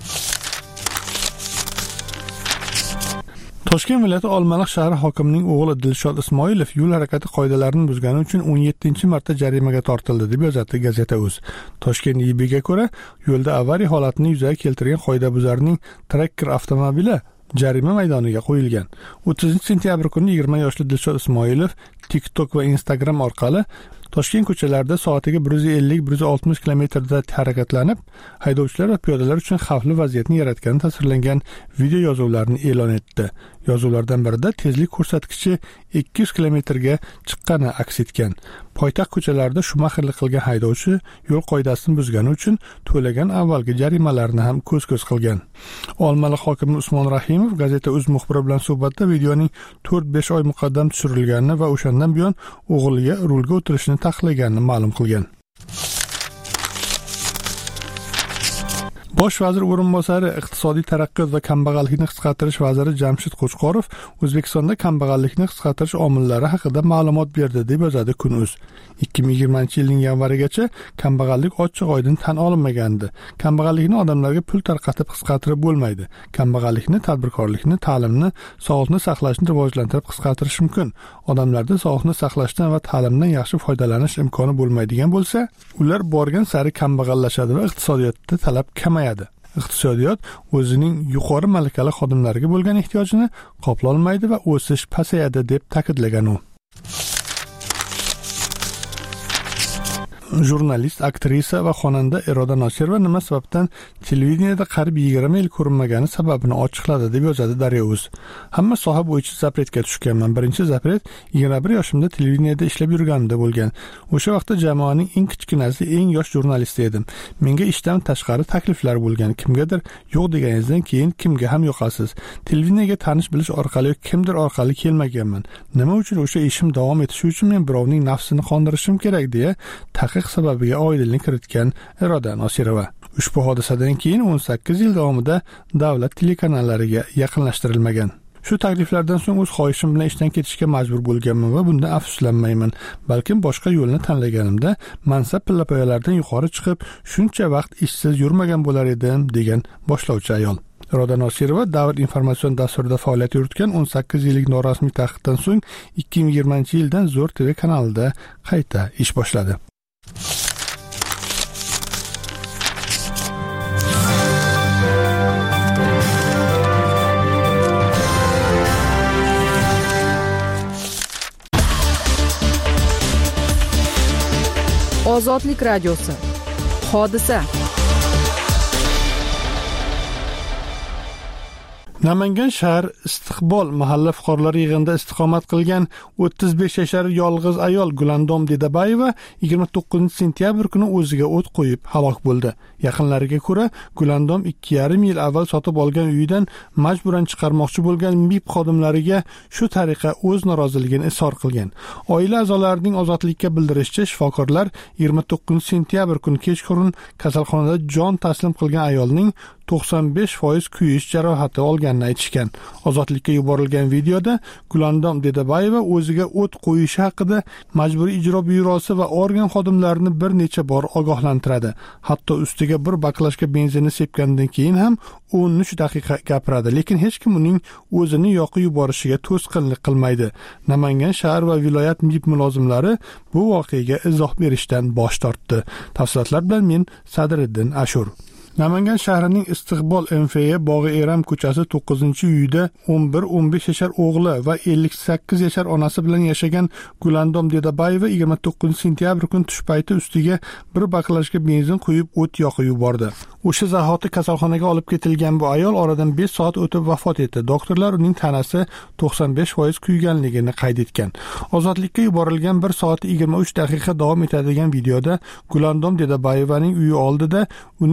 Toshkent viloyati Olmaliq shahri hokimining o'g'li Dilshod Ismoilov yo'l harakati qoidalarini buzgani uchun o'n yettinchi marta jarimaga tortildi deb yozadi gazeta.uz. Toshkent I B'ga ko'ra, yo'lda avariya holatini yuzaga keltirgan qoidabuzarning Tracker avtomobili jarima maydoniga qo'yilgan. o'ttizinchi sentyabr kuni yigirma yoshli Dilshod Ismoilov TikTok va Instagram orqali Toshkent ko'chalarida soatiga bir yuz ellik bir yuz oltmish kilometrda harakatlanib, haydovchilar va piyodalar uchun xavfli vaziyatni yaratgani tasvirlangan video yozuvlarini e'lon etdi. Yozuvlardan birida tezlik ko'rsatkichi ikki yuz kilometrga chiqqani aks etgan. Poytaxt ko'chalarida shumaxirlik qilgan haydovchi yo'l qoidasini buzgani uchun to'lagan avvalgi jarimalarni ham ko'z-ko'z qilgan. Olmaliq hokimi Usmon Rahimov gazeta.uz muxbiri bilan suhbatda videoning to'rt besh oy muqaddam tushirilganini va o'shandan buyon o'g'liga rulga o'tirishni taqiqlaganini ma'lum qilgan. Bosh vazir o'rinbosari iqtisodiy taraqqiyot va kambag'allikni qisqartirish vaziri Jamshid Qo'chqorov O'zbekistonda kambag'allikni qisqartirish omillari haqida ma'lumot berdi deb yozadi Kun.uz. ikki ming yigirmanchi yilning yanvarigacha kambag'allik ochiq oydin tan olinmagandi. Kambag'allikni odamlarga pul tarqatib qisqartirib bo'lmaydi. Kambag'allikni, tadbirkorlikni, ta'limni, sog'liqni saqlashni rivojlantirib qisqartirish mumkin. Odamlarda sog'liqni saqlashdan va ta'limdan yaxshi foydalanish imkoni bo'lmaydigan bo'lsa, ular borgan sari kambag'allashadi va iqtisodiyotda talab kamayadi. Iqtisodiyot o'zining yuqori malakali xodimlariga bo'lgan ehtiyojini qoplolmaydi va o'sish pasayadi deb ta'kidlagan u. Jurnalist, aktrisa va xonanda Iroda Nosirova nima sababdan televideniyada qarib yigirma yil ko'rinmagani sababini ochiqladi deb yozadi Daryo.uz. Hamma soha bo'yicha zapretga tushganman. Birinchi zapret yigirma bir yoshimda televideniyada ishlab yurganimda bo'lgan. O'sha vaqtda jamoaning eng kichkinasi, eng yosh jurnalisti edim. Menga ishdan tashqari takliflar bo'lgan. Kimgadir yo'q deganingizdan keyin kimga ham yoqasiz. Televideniyaga tanish bilish orqali kimdir orqali kelmaganman. Nima uchun o'sha ishim davom etishi uchun men birovning nafsini qondirishim kerak deya taqiq sababiga oydinlik kiritgan Iroda Nosirova. Ushbu hodisadan keyin o'n sakkiz yil davomida davlat telekanallariga yaqinlashtirilmagan. Shu takliflardan so'ng o'z xohishim bilan ishdan ketishga majbur bo'lganman va bundan afsuslanmayman. Balkim boshqa yo'lni tanlaganimda mansab pillapoyalardan yuqori chiqib, shuncha vaqt ishsiz yurmagan bo'lar edim, degan boshlovchi ayol. Iroda Nosirova Davr informatsion dasturida faoliyat yuritgan o'n sakkiz yillik norasmiy taqiqdan so'ng ikki ming yigirmanchi yildan Zo'r T V kanalida qayta ish boshladi. Ozodlik radiosi. Hodisa. Namangan shahar Istiqbol mahalla fuqarolari yig'inida istiqomat qilgan o'ttiz besh yashar yolg'iz ayol Gulandom Dedabayeva yigirma to'qqizinchi sentyabr kuni o'ziga o't qo'yib halok bo'ldi. Yaqinlariga ko'ra, Gulandom ikki yarim yil avval sotib olgan uyidan majburan chiqarmoqchi bo'lgan M I B xodimlariga shu tariqa o'z noroziligini izhor qilgan. Oila a'zolarining ozodlikka bildirishicha, shifokorlar yigirma to'qqizinchi sentyabr kuni kechqurun kasalxonada jon taslim qilgan ayolning to'qson besh foiz kuyish jarohati olganini aytishgan. Ozodlikka yuborilgan videoda Gulandom Dedabayeva o'ziga o't qo'yishi haqida majburiy ijro byurosi va organ xodimlarini bir necha bor ogohlantiradi. Hatto ustiga bir baklashka benzinni sepgandan keyin ham o'n uch daqiqa gapiradi, lekin hech kim uning o'zini yoqib yuborishiga to'sqinlik qilmaydi. Namangan shahar va viloyat M I B mulozimlari bu voqeaga izoh berishdan bosh tortdi. Tafsilotlar bilan men Sadriddin Ashur. Namangan shahrining Istiqbol M F E Bog'i Eram ko'chasi to'qqizinchi uyida o'n bir o'n besh yashar o'g'li va ellik sakkiz yashar onasi bilan yashagan Gulandom Dedabayeva yigirma to'qqizinchi sentyabr kuni tush payti ustiga bir baklashka benzin quyib o't yoqib yubordi. O'sha zahoti kasalxonaga olib ketilgan bu ayol oradan besh soat o'tib vafot etdi. Doktorlar uning tanasi to'qson besh foiz kuyganligini qayd etgan. Ozodlikka yuborilgan bir soat yigirma uch daqiqa davom etadigan videoda Gulandom Dedabayevaning uyi oldida uning M I B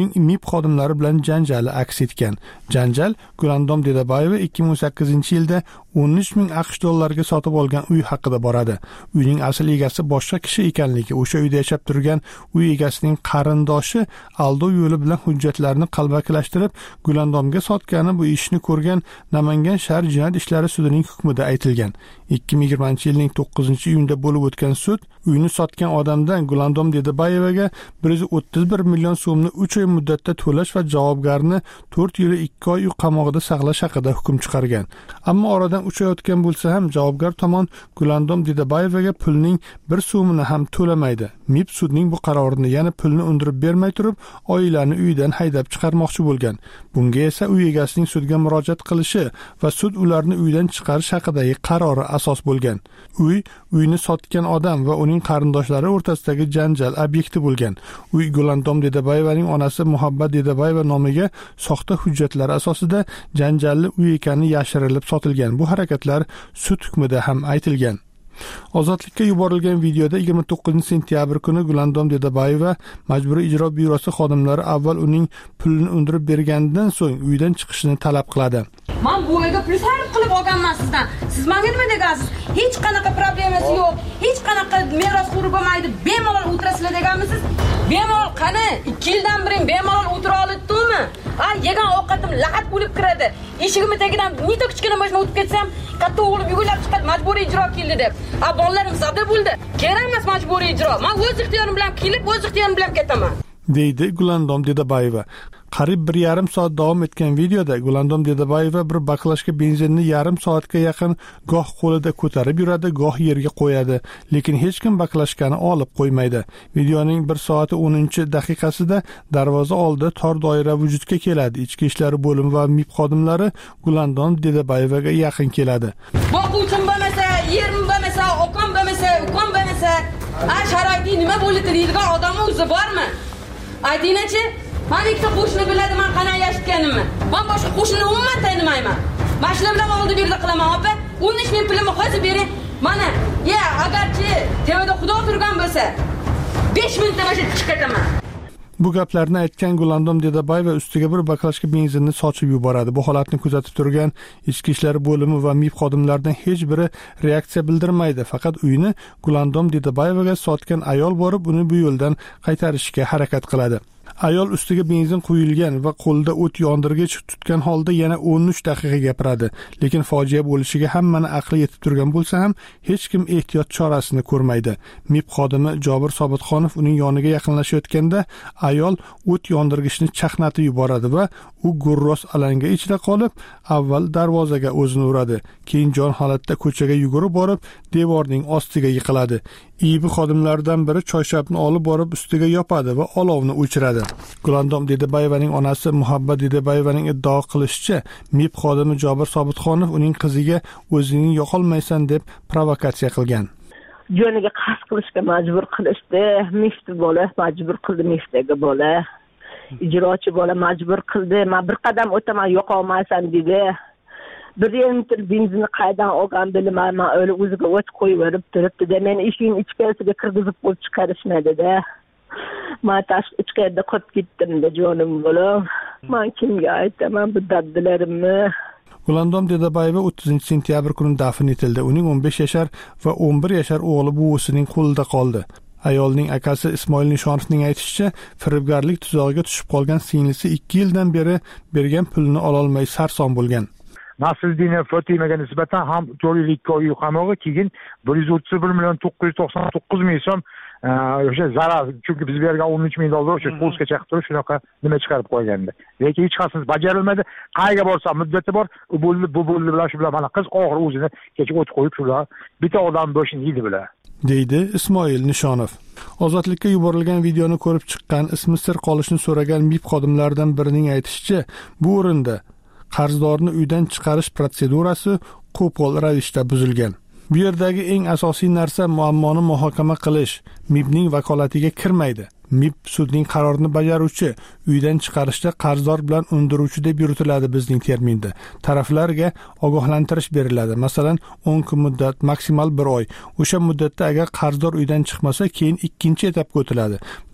xodimlari bilan janjali aks etgan. Janjal Gulandom Dedabayeva ikki ming o'n sakkizinchi yilda o'n uch ming aqsh dollariga sotib olgan uy haqida boradi. Uyning asl egasi boshqa kishi ekanligi, o'sha uyda yashab turgan uy egasining qarindoshi aldov yo'li bilan hujjatlarni qalbakilashtirib Gulandomga sotgani bu ishni ko'rgan Namangan shahar jinoyat ishlari sudining hukmida aytilgan. ikki ming yigirmanchi yilning to'qqizinchi iyunda bo'lib o'tgan sud uyni sotgan odamdan Gulandom Dedabayevaga bir yuz o'ttiz bir million so'mni uch oy muddatda to'lash va javobgarni to'rt yil ikki oy uy qamoqida saqlash haqida hukm chiqargan. Ammo oradan uch oy o'tgan bo'lsa ham javobgar tomon Gulandom Dedabayevaga pulning bir so'mini ham to'lamaydi. M I B sudning bu qarorini, ya'ni pulni undirib bermay turib, oilani uydan haydab chiqarmoqchi bo'lgan. Bunga esa uy egasining sudga murojaat qilishi va sud ularni uydan chiqarish haqidagi qarori asos bo'lgan. Uy uyni sotgan odam va uning qarindoshlari o'rtasidagi janjal obyekti bo'lgan. Uy Gulandom Dedabayevaning onasi Muhabbat Dedabayeva nomiga soxta hujjatlar asosida janjalli uy ekani yashirilib sotilgan. Bu harakatlar sud hukmida ham aytilgan. Ozodlikka yuborilgan videoda yigirma to'qqizinchi sentyabr kuni Gulandom Dedabayeva Majburiy ijro byurosi xodimlari avval uning pulini undirib bergandan so'ng uydan chiqishini talab qiladi. Men bu uyga pul sarf qilib olganman sizdan. Siz menga nima degansiz? Hech qanaqa problemasi yo'q. Hech qanaqa merosxo'ri bo'lmaydi. Bemalol o'tirasizlar deganmisiz? Bemalol qani? ikki yildan beri bemalol o'tira olibdimi? Ha, yegan ovqatim lahat bo'lib kiradi. Eshigim tagidan nita kichkina mashina o'tib ketsam, katta o'g'lim yugurib chiqadi, majburiy ijro keldi deb. Ha, bolalarim zada bo'ldi. Kerak emas majburiy ijro. Men o'z ixtiyorim bilan kelib, o'z ixtiyorim bilan ketaman. deydi Gulandom Dedabayeva. Qariyb bir yarim soat davom etgan videoda Gulandom Dedabayeva bir baklashka benzinni yarim soatga yaqin goh qo'lida ko'tarib yuradi, goh yerga qo'yadi, lekin hech kim baklashkani olib qo'ymaydi. Videoning bir soat o'ninchi daqiqasida darvoza oldida tor doira vujudga keladi. Ichki ishlar bo'limi va M I B xodimlari Gulandom Dedabayevaga yaqin keladi. Boquvchim bo'lmasa, yerim bo'lmasa, oqam bo'lmasa, ukam bo'lmasa, a sharoiti nima bo'ldi deydigan odamning o'zi bormi? Aytingchi, men ikkita qo'shni biladi men qanday yashayotganimni. Men boshqa qo'shnini umuman tanimayman. Mashina bilan oldi berdi qilaman, opa. o'n uch ming pulimni hozir bering. Mana, ya, agarchi tevada Xudo turgan bo'lsa, besh minutda mana chiqib ketaman. Bu gaplarni aytgan Gulandom Dedabayeva ustiga bir baklashka benzinni sochib yuboradi. Bu holatni kuzatib turgan ichki ishlar bo'limi va M I B xodimlaridan hech biri reaksiya bildirmaydi. Faqat uyni Gulandom Dedabayevaga sotgan ayol borib, uni bu yo'ldan qaytarishga harakat qiladi. Ayol ustiga benzin quyilgan va qo'lda o't yondirgich tutgan holda yana o'n uch daqiqa gapiradi. Lekin fojia bo'lishiga hammani aqli yetib turgan bo'lsa ham hech kim ehtiyot chorasini ko'rmaydi. M I B xodimi Jobir Sobitxonov uning yoniga yaqinlashayotganda ayol o't yondirgichni chaqnatib yuboradi va u gurros alanga ichida qolib, avval darvozaga o'zini uradi. Keyin jon holatda ko'chaga yugurib borib, devorning ostiga yiqiladi. I B xodimlaridan biri choyshabni olib borib ustiga yopadi va olovni o'chiradi. Gulandom Dedabayevaning onasi Muhabbat Dedabayevaning iddao qilishicha, M I B xodimi Jobir Sobitxonov uning qiziga o'zingni yo'qolmaysan deb provokatsiya qilgan. Joniga qasd qilishga majbur qilishdi. Mifti bola majbur qildi, miftaga bola. Ijrochi bola majbur qildi. Men bir qadam o'taman, yo'qolmaysan dedi. Bir litr benzinni qaydan olgan bilmayman, o'li o'ziga o't qo'yib berib turibdi. Meni ishing ichkarisiga kirgizib qo'yib chiqarishmadi-da. Men tashqi ichkarida qolib ketdim-da, jonim bolam. Men kimga aytaman bu daddilarimni? Gulandom Dedabayeva o'ttizinchi sentyabr kuni dafn etildi. Uning o'n besh yashar va o'n bir yashar o'g'li buvisining qo'lida qoldi. Ayolning akasi Ismoil Nishonovning aytishicha, firibgarlik tuzog'iga tushib qolgan singlisi ikki yildan beri bergan pulni ola olmay sarson bo'lgan. Nasriddinov Fotimaga nisbatan ham to'rt yil ikki oy qamoqqa, keyin bir yuz o'ttiz bir million to'qqiz yuz to'qson to'qqiz ming so'm o'sha zarar, chunki biz bergan o'n uch ming dollar o'sha qo'lga chaqib turib shunaqa nima chiqarib qo'ygandi. Lekin hech qanday bajarilmadi. Qayga borsam muddati bor, u bo'ldi, bu bo'ldi bilan shu bilan mana qiz oxiri o'zini kecha o't qo'yib shular bitta odam boshini yedi bilan, deydi Ismoil Nishonov. Ozodlikka yuborilgan videoni ko'rib chiqqan, ismi sir qolishni so'ragan M I B xodimlaridan birining aytishicha, bu o'rinda qarzdorni uydan chiqarish protsedurasi qo'pol ravishda buzilgan. Bu yerdagi eng asosiy narsa muammoni muhokama qilish M I Bning vakolatiga kirmaydi. M I B sudning qarorini bajaruvchi, uydan chiqarishda qarzdor bilan undiruvchi deb yuritiladi bizning terminda. Taraflarga ogohlantirish beriladi. Masalan, o'n kun muddat, maksimal bir oy. O'sha muddatda agar qarzdor uydan chiqmasa, keyin ikkinchi etapga o'tiladi.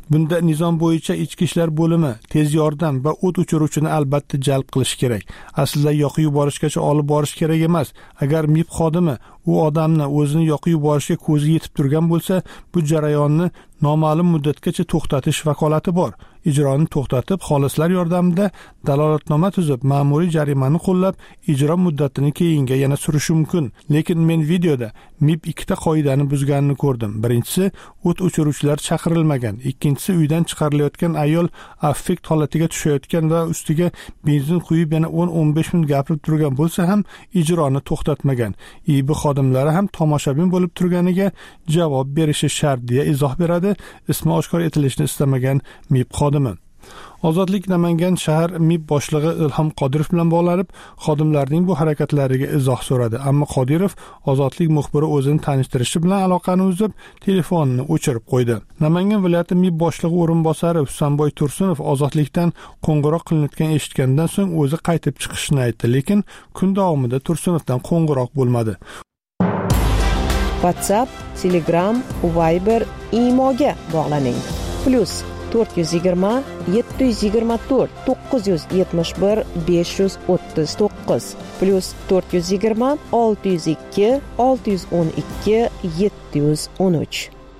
Bunda nizom bo'yicha ichki ishlar bo'limi, tez yordam va o't o'chiruvchini albatta jalb qilish kerak. Aslida yoqib yuborishgacha olib borish kerak emas. Agar M I B xodimi u odamni o'zini yoqib yuborishga ko'zi yetib turgan bo'lsa, bu jarayonni noma'lum muddatgacha to'xtatish vakolati bor. Ijroni to'xtatib, xolislar yordamida dalolatnoma tuzib, ma'muriy jarimani qo'llab, ijro muddatini keyinga yana surishi mumkin. Lekin men videoda M I B ikkita qoidani buzganini ko'rdim. Birinchisi, o't o'chiruvchilar chaqirilmagan. Ikkinchisi, uydan chiqarilayotgan ayol affekt holatiga tushayotgan va ustiga benzin quyib yana o'n o'n besh minut gapirib turgan bo'lsa ham ijroni to'xtatmagan. I B xodimlari ham tomoshabin bo'lib turganiga javob berishi shart deya izoh beradi ismi oshkor etilishini istamagan M I B xodimi. Ozodlik Namangan shahar M I B boshlig'i Ilhom Qodirov bilan bog'lanib, xodimlarning bu harakatlariga izoh so'radi. Ammo Qodirov Ozodlik muxbiri o'zini tanishtirishi bilan aloqani uzib, telefonini o'chirib qo'ydi. Namangan viloyati M I B boshlig'i o'rinbosari Husanboy Tursunov Ozodlikdan qo'ng'iroq qilinayotgan eshitgandan so'ng o'zi qaytib chiqishini aytdi, lekin kun davomida Tursunovdan qo'ng'iroq bo'lmadi. WhatsApp, Telegram, Viber, Imoga bog'laning. Plus to'rt yuz yigirma yetti yuz yigirma to'rt to'qqiz yuz yetmish bir besh yuz o'ttiz to'qqiz plus to'rt yuz yigirma olti yuz ikki olti yuz o'n ikki yetti yuz o'n uch.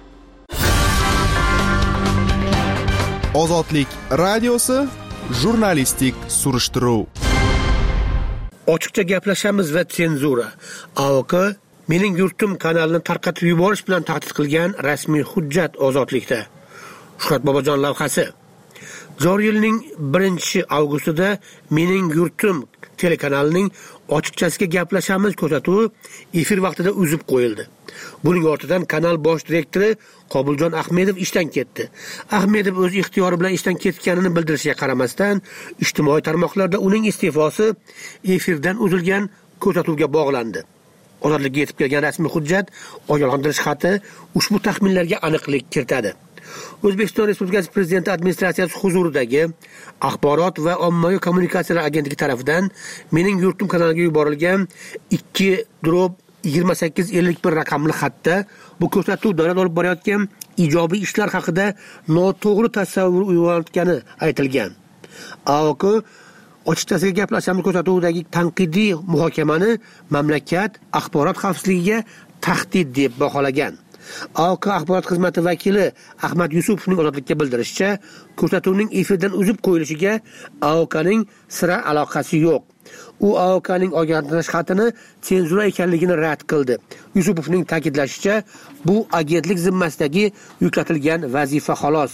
Ozodlik radiosi jurnalistik surishtiruv. Ochiqcha gaplashamiz va senzura. A O K Mening yurtim kanalini tarqatib yuborish bilan tahdid qilgan rasmiy hujjat Ozodlikda. Shuhrat Bobojon lavhasi. Joriy yilning birinchi avgustida Mening yurtim telekanalining ochiqchasiga gaplashamiz ko'rsatuvi efir vaqtida uzib qo'yildi. Buning ortidan kanal bosh direktori Qobuljon Ahmedov ishdan ketdi. Ahmedov o'z ixtiyori bilan ishdan ketganini bildirishiga qaramasdan, ijtimoiy tarmoqlarda uning iste'fosi efirdan uzilgan ko'rsatuvga bog'landi. Ozodlikka yetib kelgan rasmiy hujjat ogohlantirish xati ushbu taxminlarga aniqlik kiritadi. O'zbekiston Respublikasi Prezidenti administratsiyasi huzuridagi Axborot va ommaviy kommunikatsiyalar agentligi tomonidan Mening yurtim kanaliga yuborilgan ikki yigirma sakkiz ellik bir raqamli xatda bu ko'rsatuv davlat olib borayotgan ijobiy ishlar haqida noto'g'ri tasavvur uyg'otgani aytilgan. A O K ochiqchasiga gaplashamiz ko'rsatuvidagi tanqidiy muhokamani mamlakat axborot xavfsizligiga tahdid deb baholagan. A O K axborot xizmati vakili Ahmad Yusupovning Ozodlikka bildirishicha, ko'rsatuvning efirdan uzib qo'yilishiga A O Kning sira aloqasi yo'q. U A O Kning ogohlantirish xatini senzura ekanligini rad qildi. Yusupovning ta'kidlashicha, bu agentlik zimmasidagi yuklatilgan vazifa xolos.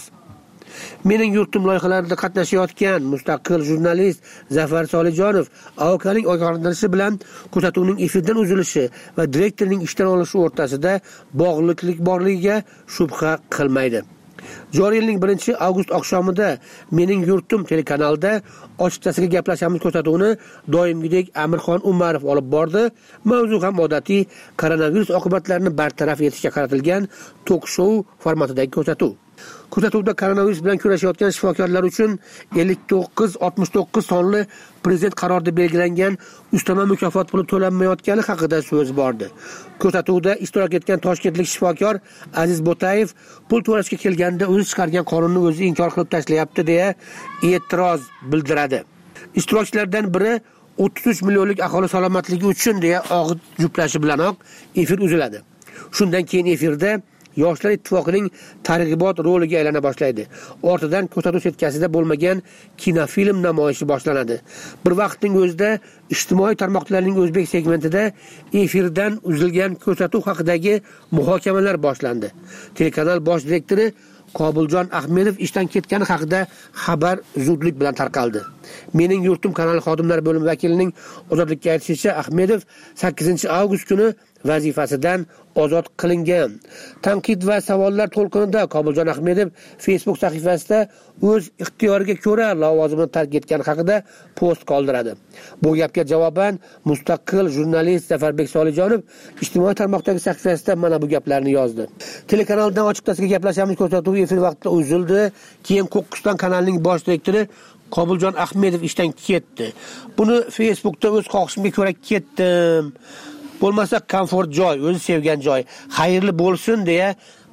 Mening yurtim loyihalarida qatnashayotgan mustaqil jurnalist Zafar Solijonov A O Kning ogohlantirishi bilan ko'rsatuvning efirdan uzilishi va direktorning ishdan olinishi o'rtasida bog'liqlik borligiga shubha qilmaydi. Joriy yilning birinchi avgust oqshomida Mening yurtim telekanalida ochiqchasiga gaplashamiz ko'rsatuvini doimgidek Amirxon Umarov olib bordi. Mavzu ham odatiy koronavirus oqibatlarini bartaraf etishga qaratilgan tok-shou formatidagi ko'rsatuv. Ko'rsatuvda koronavirus bilan kurashayotgan shifokorlar uchun ellik to'qqiz oltmish to'qqiz sonli prezident qarorida belgilangan ustama mukofot puli to'lanmayotgani haqida so'z bordi. Ko'rsatuvda ishtirok etgan toshkentlik shifokor Aziz Bo'tayev pul to'lashga kelganda o'zi chiqargan qonunni o'zi inkor qilib tashlayapti deya e'tiroz bildiradi. Ishtirokchilardan biri o'ttiz uch millionlik aholi salomatligi uchun deya og'iz juplashi bilanoq efir uziladi. Shundan keyin efirda Yoshlar ittifoqining targ'ibot roliga aylana boshlaydi. Ortidan ko'rsatuv setkasida bo'lmagan kinofilm namoyishi boshlanadi. Bir vaqtning o'zida ijtimoiy tarmoqlarning o'zbek segmentida efirdan uzilgan ko'rsatuv haqidagi muhokamalar boshlandi. Telekanal bosh direktori Qobuljon Ahmedov ishdan ketgani haqida xabar zudlik bilan tarqaldi. Mening yurtim kanali xodimlar bo'limi vakilining Ozodlikka aytishicha, Ahmedov sakkizinchi avgust kuni vazifasidan ozod qilingan. Tanqid va savollar to'lqinida Qobuljon Ahmedov Facebook sahifasida o'z ixtiyoriga ko'ra lavozimini tark etgani haqida post qoldiradi. Bu gapga javoban mustaqil jurnalist Zafarbek Solijonov ijtimoiy tarmoqdagi sahifasida mana bu gaplarni yozdi. Telekanaldan ochiqchasiga gaplashamiz ko'rsatuvi efir vaqtida uzildi. Keyin Qo'qqiston kanalining bosh direktori Qobuljon Ahmedov ishdan ketdi. Buni Facebookda o'z xohishimga ko'ra ketdim. Bo'lmasa komfort joy, o'zi sevgan joy, xayrli bo'lsin deya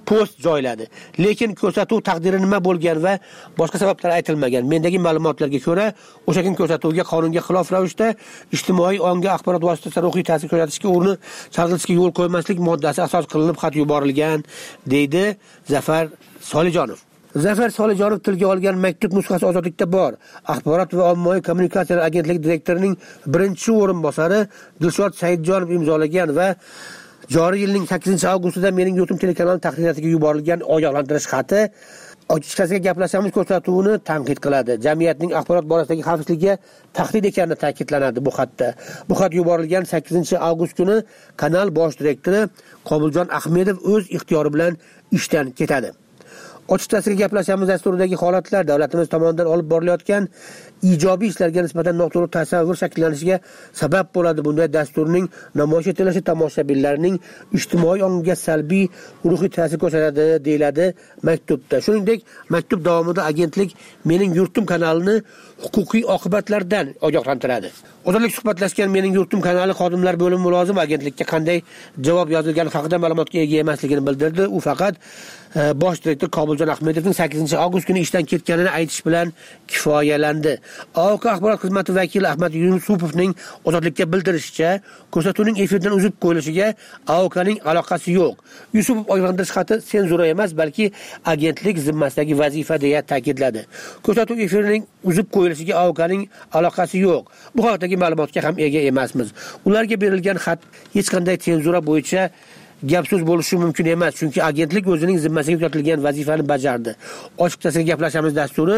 post joyladi. Lekin ko'rsatuv taqdiri nima bo'lgan va boshqa sabablar aytilmagan. Mendagi ma'lumotlarga ko'ra, o'sha kun ko'rsatuvga qonunga xilof ravishda ijtimoiy ongga axborot vositasida ruhiy ta'sir ko'rsatishga o'rni chalg'itishga yo'l qo'ymaslik moddasi asos qilinib xat yuborilgan, deydi Zafar Solijonov. Zafar Solijonov tilga olgan maktub nusxasi Ozodlikda bor. Axborot va ommaviy kommunikatsiyalar agentligi direktorining birinchi o'rinbosari Dilshod Saidjonov imzolagan va joriy yilning sakkizinchi avgustida mening yurtim telekanali taqdimotga yuborilgan ogohlantirish xati ochiqchasiga gaplashamiz ko'rsatuvini tanqid qiladi. Jamiyatning axborot borasidagi xavfsizligiga tahdid ekani ta'kidlanadi bu xatda. Bu xat yuborilgan sakkizinchi avgust kuni kanal bosh direktori Qobuljon Ahmedov o'z ixtiyori bilan ishdan ketadi. Ochiqchasiga gaplashamiz dasturidagi holatlar davlatimiz tomonidan olib borilayotgan ijobiy ishlarga nisbatan noto'g'ri tasavvur shakllanishiga sabab bo'ladi. Bunday dasturning namoyish etilishi tomoshabinlarning ijtimoiy ongiga salbiy ruhiy ta'sir ko'rsatadi, deyiladi maktubda. Shuningdek, maktub davomida agentlik Mening yurtim kanalini huquqiy oqibatlardan ogohlantiradi. Ozodlik suhbatlashgan Mening yurtim kanali xodimlar bo'limi mulozimi agentlikka qanday javob yozilgani haqida ma'lumotga ega emasligini bildirdi. U faqat e, bosh direktor Qobuljon Ahmedovning sakkizinchi avgust kuni ishdan ketganini aytish bilan kifoyalandi. A O K axborot xizmati vakili Ahmad Yusupovning Ozodlikka bildirishicha, ko'rsatuvning efirdan uzib qo'yilishiga A O Kning aloqasi yo'q. Yusupov ogohlantirish xati senzura emas, balki agentlik zimmasidagi vazifa deya ta'kidladi. Ko'rsatuv efirining uzib qo'yilishiga A O Kning aloqasi yo'q. Bu haqdagi ma'lumotga ham ega emasmiz. Ularga berilgan xat hech qanday senzura bo'yicha gap so'z bo'lishi mumkin emas, chunki agentlik o'zining zimmasiga yuklatilgan vazifani bajardi. Ochiqchasiga gaplashamiz dasturi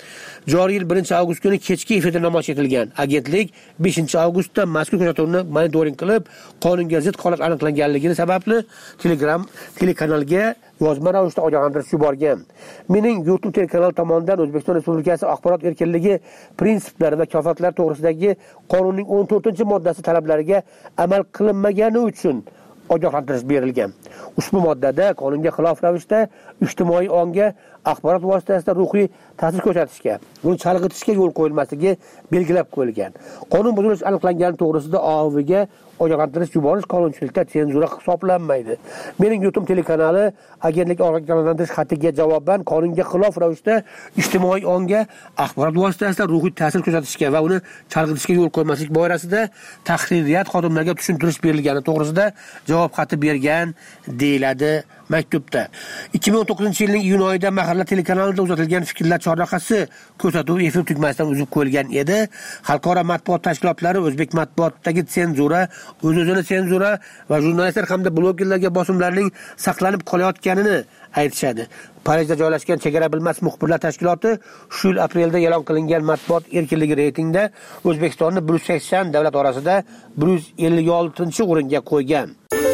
joriy yil birinchi avgust kuni kechki efirda namoyish etilgan. Agentlik beshinchi avgustda mazkur ko'rsatuvni monitoring qilib, qonunga zid holat aniqlanganligi sababli Telegram telekanalga yozma ravishda ogohlantirish yuborgan. Mening yurtim telekanali tomonidan O'zbekiston Respublikasi axborot erkinligi prinsiplari va kafolatlar to'g'risidagi qonunning o'n to'rtinchi moddasi talablariga amal qilinmagani uchun ogohlantirish berilgan. Ushbu moddada qonunga xilof ravishda ijtimoiy onga axborot vositasida ruhiy ta'sir ko'rsatishga, uni chalg'itishga yo'l qo'yilmasligi belgilab qo'yilgan. Qonun buzilishi aniqlangani to'g'risida O A Vga ogohlantirish yuborish qonunchilikda senzura hisoblanmaydi. Mening yurtim telekanali agentlik ogohlantirish xatiga javoban qonunga xilof ravishda ijtimoiy onga axborot vositasida ruhiy ta'sir ko'rsatishga va uni chalg'itishga yo'l qo'ymaslik borasida tahririyat xodimlariga tushuntirish berilgani to'g'risida javob xati bergan, deyiladi maktubda. ikki ming o'n to'qqizinchi yilning iyun oyida mahalla telekanalida uzatilgan fikrlar chorrahasi ko'rsatuv efir tugmasidan uzib qo'yilgan edi. Xalqaro matbuot tashkilotlari o'zbek matbuotidagi senzura, o'z-o'zini senzura va jurnalistlar hamda blogerlarga bosimlarning saqlanib qolayotganini aytishadi. Parijda joylashgan Chegara bilmas muxbirlar tashkiloti shu yil aprelda e'lon qilingan matbuot erkinligi reytingida O'zbekistonni bir yuz sakson davlat orasida bir yuz ellik oltinchi o'ringa qo'ygan.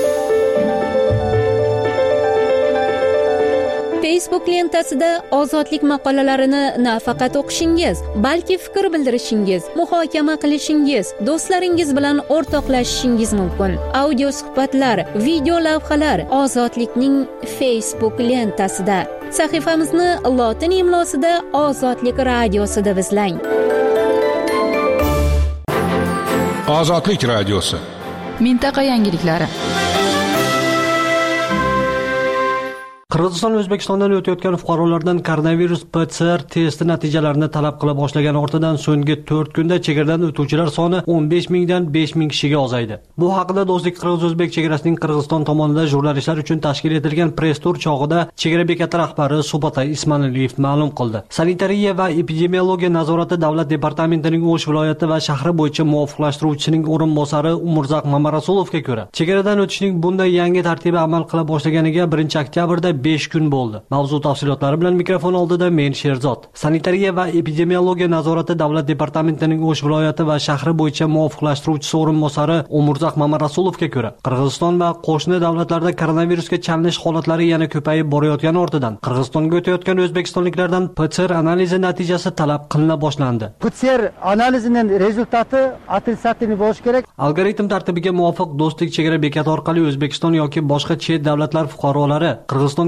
Facebook lentasida ozodlik maqolalarini nafaqat o'qishingiz, balki fikr bildirishingiz, muhokama qilishingiz, do'stlaringiz bilan o'rtoqlashishingiz mumkin. Audio suhbatlar, video lavhalar Ozodlikning Facebook lentasida. Sahifamizni lotin imlosida Ozodlik radiosi deb izlang. Ozodlik radiosi. Mintaqa yangiliklari. Qirg'iziston O'zbekistondan o'tayotgan fuqarolardan koronavirus P C R testi natijalarini talab qila boshlagan ortidan so'nggi to'rt kunda chegaradan o'tuvchilar soni o'n besh mingdan besh ming kishiga ozaydi. Bu haqida Do'stlik Qirg'iz-O'zbek chegarasining Qirg'iziston tomonidan jurnalistlar uchun tashkil etilgan press tur chog'ida chegara bekati rahbari Subatay Ismanaliyev ma'lum qildi. Sanitariya va epidemiologiya nazorati davlat departamentining O'sh viloyati va shahri bo'yicha muvofiqlashtiruvchisining o'rinbosari Umurzaq Mamarasulovga ko'ra, chegaradan o'tishning bunday yangi tartibi amal qila boshlaganiga birinchi oktyabrda besh kun bo'ldi. Mavzu tafsilotlari bilan mikrofon oldida men Sherzod. Sanitariya va epidemiologiya nazorati davlat departamentining O'sh viloyati va shahri bo'yicha muvofiqlashtiruvchisi o'rinbosari Umurzaq Mamarasulovga ko'ra, Qirg'iziston va qo'shni davlatlarda koronavirusga chalinish holatlari yana ko'payib borayotgani ortidan Qirg'izistonga o'tayotgan o'zbekistonliklardan P C R analizi natijasi talab qilina boshlandi. P C R analizining rezultati отрицательный bo'lishi kerak. Algoritm tartibiga muvofiq Do'stlik chegara bekati orqali O'zbekiston yoki boshqa chet davlatlar fuqarolari Qirg'iziston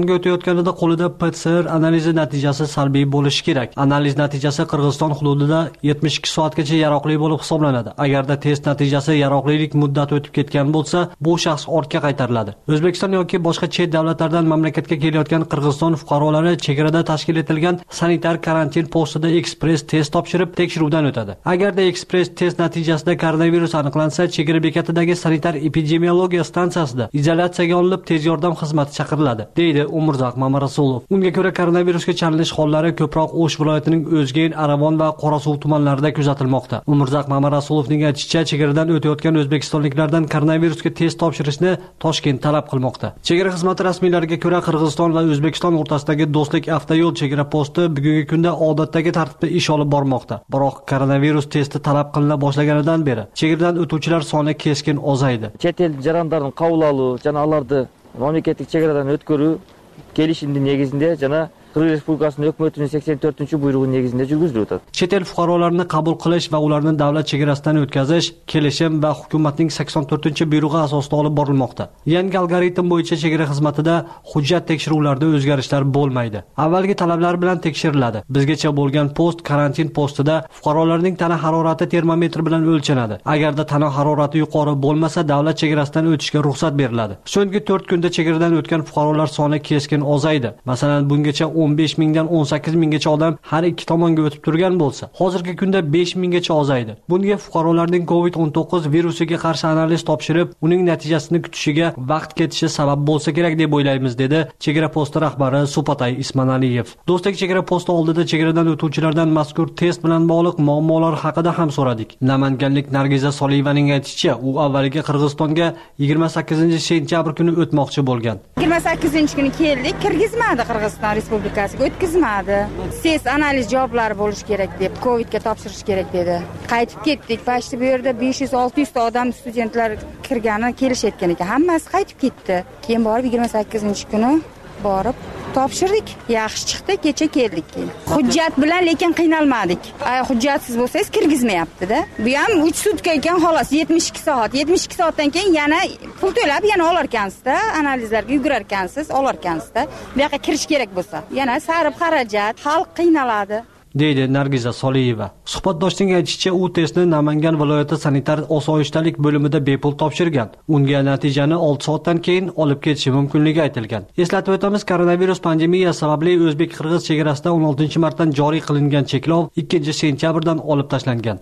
imtihonga o'tayotganida qo'lida P C R analizi natijasi salbiy bo'lishi kerak. Analiz natijasi Qirg'iziston hududida yetmish ikki soatgacha yaroqli bo'lib hisoblanadi. Agarda test natijasi yaroqlilik muddati o'tib ketgan bo'lsa, bu shaxs ortga qaytariladi. O'zbekiston yoki boshqa chet davlatlardan mamlakatga kelayotgan Qirg'iziston fuqarolari chegarada tashkil etilgan sanitar karantin postida ekspress test topshirib tekshiruvdan o'tadi. Agarda ekspress test natijasida koronavirus aniqlansa, chegara bekatidagi sanitar epidemiologiya stansiyasida izolyatsiyaga olinib tez yordam xizmati chaqiriladi, deydi Umurzoq Mamarasulov. Unga ko'ra koronavirusga chalinish hollari ko'proq O'sh viloyatining O'zgen, Aravon va Qorasuv tumanlarida kuzatilmoqda. Umurzoq Mamarasulovning aytishicha, chegaradan o'tayotgan o'zbekistonliklardan koronavirusga test topshirishni Toshkent talab qilmoqda. Chegara xizmati rasmiylariga ko'ra Qirg'iziston va O'zbekiston o'rtasidagi do'stlik avtoyo'l chegara posti bugungi kunda odatdagi tartibda ish olib bormoqda. Biroq koronavirus testi talab qilina boshlaganidan beri chegaradan o'tuvchilar soni keskin ozaydi. Chet el jarandарын qabul alуу жана аларды мамлекеттик чегарадан өткөрүү келишимдин негизинде жана Qirg'iz Respublikasining hukumatining sakson to'rtinchi buyrug'i negizida yurgizilib o'tadi. Chet el fuqarolarini qabul qilish va ularni davlat chegarasidan o'tkazish kelishim va hukumatning sakson to'rtinchi buyrug'i asosida olib borilmoqda. Yangi algoritm bo'yicha chegara xizmatida hujjat tekshiruvlarida o'zgarishlar bo'lmaydi. Avvalgi talablar bilan tekshiriladi. Bizgacha bo'lgan post karantin postida fuqarolarning tana harorati termometr bilan o'lchanadi. Agarda tana harorati yuqori bo'lmasa, davlat chegarasidan o'tishga ruxsat beriladi. So'nggi to'rt kunda chegaradan o'tgan fuqarolar soni keskin ozaydi. Masalan, bungacha o'n besh mingdan o'n sakkiz minggacha odam har ikki tomonga o'tib turgan bo'lsa, hozirgi kunda besh minggacha ozaydi. Bunga fuqarolarning covid o'n to'qqiz virusiga qarshi analiz topshirib, uning natijasini kutishiga vaqt ketishi sabab bo'lsa kerak deb o'ylaymiz, dedi chegara posti rahbari Supatay Ismanaliyev. Do'stlik chegara posti oldida chegaradan o'tuvchilardan mazkur test bilan bog'liq muammolar haqida ham so'radik. Namanganlik Nargiza Soliyevaning aytishicha, u avvaliga Qirg'izistonga yigirma sakkizinchi sentyabr kuni o'tmoqchi bo'lgan. yigirma sakkizinchi kuni keldik, kirgizmadi Qirg'iziston Respublikasi. O'tkazmadi. Test analiz javoblari bo'lishi kerak deb, Covidga topshirish kerak dedi. Qaytib ketdik. Pashti bu yerda besh yuz olti yuz ta odam studentlar kirgani kelishayotgan ekan. Hammasi qaytib ketdi. Keyin borib yigirma sakkizinchi kuni borib topshirdik. Yaxshi chiqdi, kecha keldik keyin. Hujjat bilan lekin qiynalmadik. Ay, hujjatsiz bo'lsangiz kirgizmayapti-da. Bu ham uch sutka ekan, xolos yetmish ikki soat. yetmish ikki soatdan keyin yana pul to'lab yana olar ekansiz-da, analizlarga yugurar ekansiz, olar ekansiz-da. Bu yoqqa kirish kerak bo'lsa, yana sarf xarajat, xalq qiynaladi, deydi Nargiza Soliyeva. Suhbatdoshning aytishicha, u testni Namangan viloyati sanitar osoyishtalik bo'limida bepul topshirgan. Unga natijani olti soatdan keyin olib ketishi mumkinligi aytilgan. Eslatib o'tamiz, koronavirus pandemiyasi sababli o'zbek-qirg'iz chegarasida o'n oltinchi martdan joriy qilingan cheklov ikkinchi sentyabrdan olib tashlangan.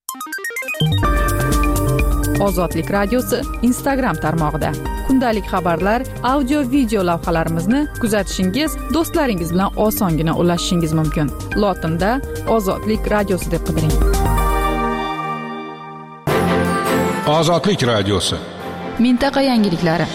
Ozodlik radiosi Instagram tarmog'ida kundalik xabarlar, audio video lavhalarimizni kuzatishingiz, do'stlaringiz bilan osongina ulashishingiz mumkin. Lotinda Ozodlik radiosi deb qidiring. Ozodlik radiosi. Mintaqa yangiliklari.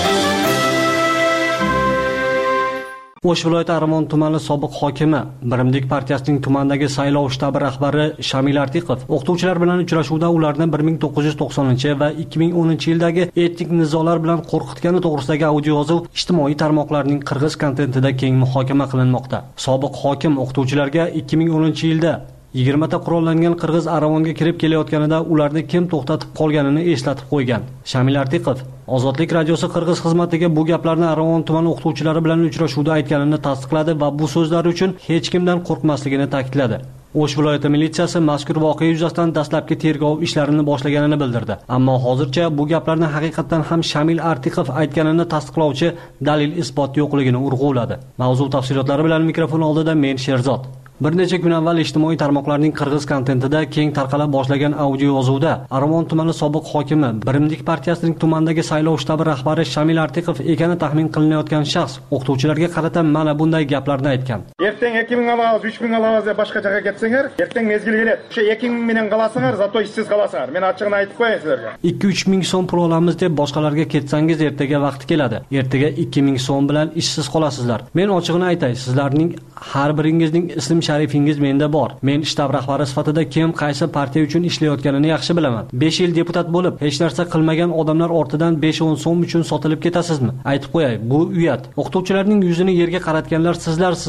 O'sh viloyati Aramon tumani sobiq hokimi, Birimlik partiyasining tumandagi saylov shtabi rahbari Shamil Artiqov o'qituvchilar bilan uchrashuvda ularni bir ming to'qqiz yuz to'qsoninchi va ikki ming o'ninchi yildagi etnik nizolar bilan qo'rqitgani to'g'risidagi audio yozuv ijtimoiy tarmoqlarning qirg'iz kontentida keng muhokama qilinmoqda. Sobiq hokim o'qituvchilarga ikki ming o'ninchi yilda yigirma ta qurollangan qirg'iz Aravonga kirib kelayotganida ularni kim to'xtatib qolganini eslatib qo'ygan. Shamil Artiqov Ozodlik radiosi qirg'iz xizmatiga bu gaplarni Aravon tumani o'qituvchilari bilan uchrashuvda aytganini tasdiqladi va bu so'zlar uchun hech kimdan qo'rqmasligini ta'kidladi. O'sh viloyati militsiyasi mazkur voqea yuzasidan dastlabki tergov ishlarini boshlaganini bildirdi. Ammo hozircha bu gaplarni haqiqatan ham Shamil Artiqov aytganini tasdiqlovchi dalil isbot yo'qligini urg'uladi. Mavzu tafsilotlari bilan mikrofon oldida men Sherzod. Bir necha kun avval ijtimoiy tarmoqlarning qirg'iz kontentida keng tarqala boshlagan audio yozuvda Aravon tumani sobiq hokimi, Birimlik partiyasining tumandagi saylov shtabi rahbari Shamil Artiqov ekani taxmin qilinayotgan shaxs o'qituvchilarga qarata mana bunday gaplarni aytgan. Erteng ikki ming alamiz, uch ming alamiz deb boshqa joyga ketsanglar, erteng mezgil keladi. O'sha ikki ming bilan qalasinglar, zato ishsiz qalasinglar. Men ochiqni aytib qo'yaman sizlarga. ikki uch ming so'm pul olamiz deb boshqalarga ketsangiz, ertaga vaqti keladi. Ertaga ikki ming so'm bilan ishsiz qolasizlar. Men ochiqni aytay, sizlarning har biringizning ism sharifingiz menda bor. Men shtab rahbari sifatida kim qaysi partiya uchun ishlayotganini yaxshi bilaman. besh yil deputat bo'lib, hech narsa qilmagan odamlar ortidan besh o'n so'm uchun sotilib ketasizmi? Aytib qo'yay, bu uyat. O'qituvchilarning yuzini yerga qaratganlar sizlar sizlar.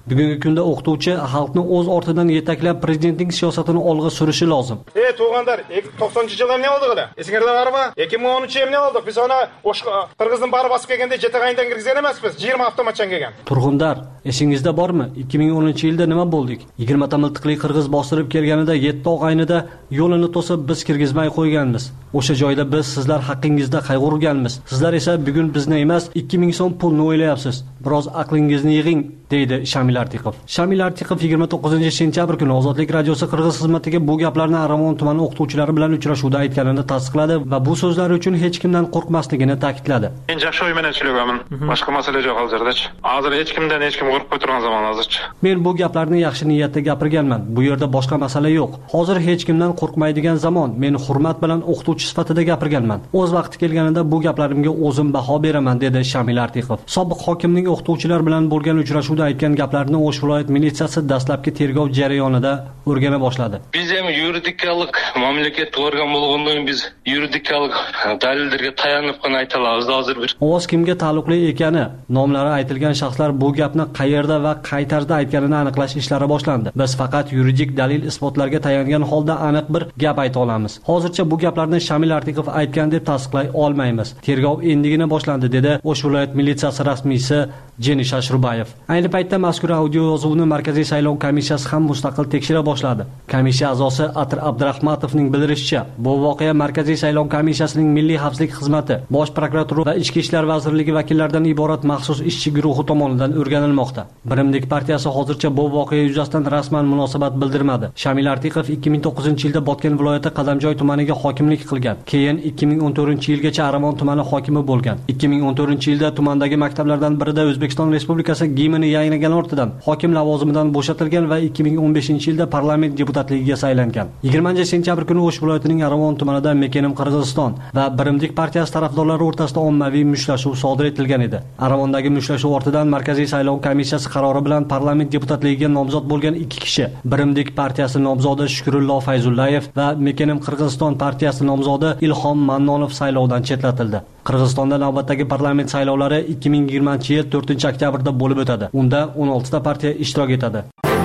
Bugungi kunda o'qituvchi xalqni o'z ortidan yetaklab prezidentning siyosatini olg'a surishi lozim. Ey tug'anlar, to'qsoninchi yilda nima oldi qila? Esingizda bormi? ikki ming o'ninchi yilda nima oldik? Biz ona Qirg'izning bari bosib kelganda jetag'aydan kirgizgan emasmiz. yigirma avtomatchan kelgan. Turg'undar, esingizda bormi? ikki ming o'ninchi yilda nima bo'ldik? yigirma ta miltiqli qirg'iz bostirib kelganida yetti og'aynida yo'lini to'sib biz kirgizmay qo'yganmiz. O'sha joyda biz sizlar haqqingizda qayg'urganmiz. Sizlar esa bugun bizni emas, ikki ming so'm pulni o'ylayapsiz. Biroz aqlingizni yig'ing, deydi Shamil Artiqov. Shamil Artiqov yigirma to'qqizinchi sentyabr kuni Ozodlik radiosi Qirg'iz xizmatiga bu gaplarni Aravon tumani o'qituvchilari bilan uchrashuvda aytganini tasdiqladi va bu so'zlari uchun hech kimdan qo'rqmasligini ta'kidladi. Men Jashoy bilan so'ygaman. Boshqa masala yo'q hozirda-chi. Hozir hech kimdan hech kim qo'rqib turgan zamon hozircha. Men bu gaplarni yaxshi niyatda gapirganman. Bu yerda boshqa masala yo'q. Hozir hech kimdan qo'rqmaydigan zamon. Men hurmat bilan o'qituvchi sifatida gapirganman. O'z vaqti kelganida bu gaplarimga o'zim baho beraman, dedi Shamil Artiqov. Sobiq hokimning o'qituvchilar bilan bo'lgan uchrashuvda aytgan gaplarini O'sh viloyat militsiyasi dastlabki tergov jarayonida o'rgana boshladi. Biz ham yuridikalik mamlakatga organ bo'lgandan biz yuridikalik dalillarga tayanib qana ayta olamiz hozir bir. Ovoz kimga taalluqli ekani, nomlari aytilgan shaxslar bu gapni qayerda va qay tarzda aytganini aniqlash ishlari boshlandi. Biz faqat yuridik dalil isbotlarga tayangan holda aniq bir gap ayta olamiz. Hozircha bu gaplarni Shamil Artiqov aytgan deb tasdiqlay olmaymiz. Tergov endigina boshlandi, dedi O'sh viloyat militsiyasi rasmiysi Jenish Ashrubayev. Ayni paytda mazkur audio yozuvni Markaziy saylov komissiyasi ham mustaqil tekshira boshladi. Komissiya a'zosi Atir Abdurahmatovning bildirishicha, bu voqea Markaziy saylov komissiyasining milliy xavfsizlik xizmati, Bosh prokuratura va Ichki ishlar vazirligi vakillaridan iborat maxsus ishchi guruhi tomonidan o'rganilmoqda. Birimlik partiyasi hozircha bu voqea yuzasidan rasman munosabat bildirmadi. Shamil Artiqov ikki ming to'qqizinchi yilda Botken viloyati Qadamjoy tumaniga hokimlik qilgan. Keyin ikki ming o'n to'rtinchi yilgacha Aravon tumani hokimi bo'lgan. ikki ming o'n to'rtinchi yilda tumandagi maktablardan birida O'zbekiston Respublikasi gimnini yayinlagan ortidan hokim lavozimidan bo'shatilgan va ikki ming o'n beshinchi yilda parlament deputatligiga saylangan. yigirmanchi sentyabr kuni O'sh viloyatining Aravon tumanida Mekenim Qirg'iziston va Birimlik partiyasi tarafdorlari o'rtasida ommaviy mushtlashuv sodir etilgan edi. Aravondagi mushtlashuv ortidan Markaziy saylov komissiyasi qarori bilan parlament deputatligiga nomzod bo'lgan ikki kishi, Birimlik partiyasi nomzodi Shukrullo Fayzullayev va Mekenim Qirg'iziston partiyasi nomzodi Ilhom Mannonov saylovdan chetlatildi. Qirg'izistonda navbatdagi parlament saylovlari ikki ming yigirmanchi yil to'rtinchi oktyabrda bo'lib o'tadi. Unda o'n olti ta partiya ishtirok etadi.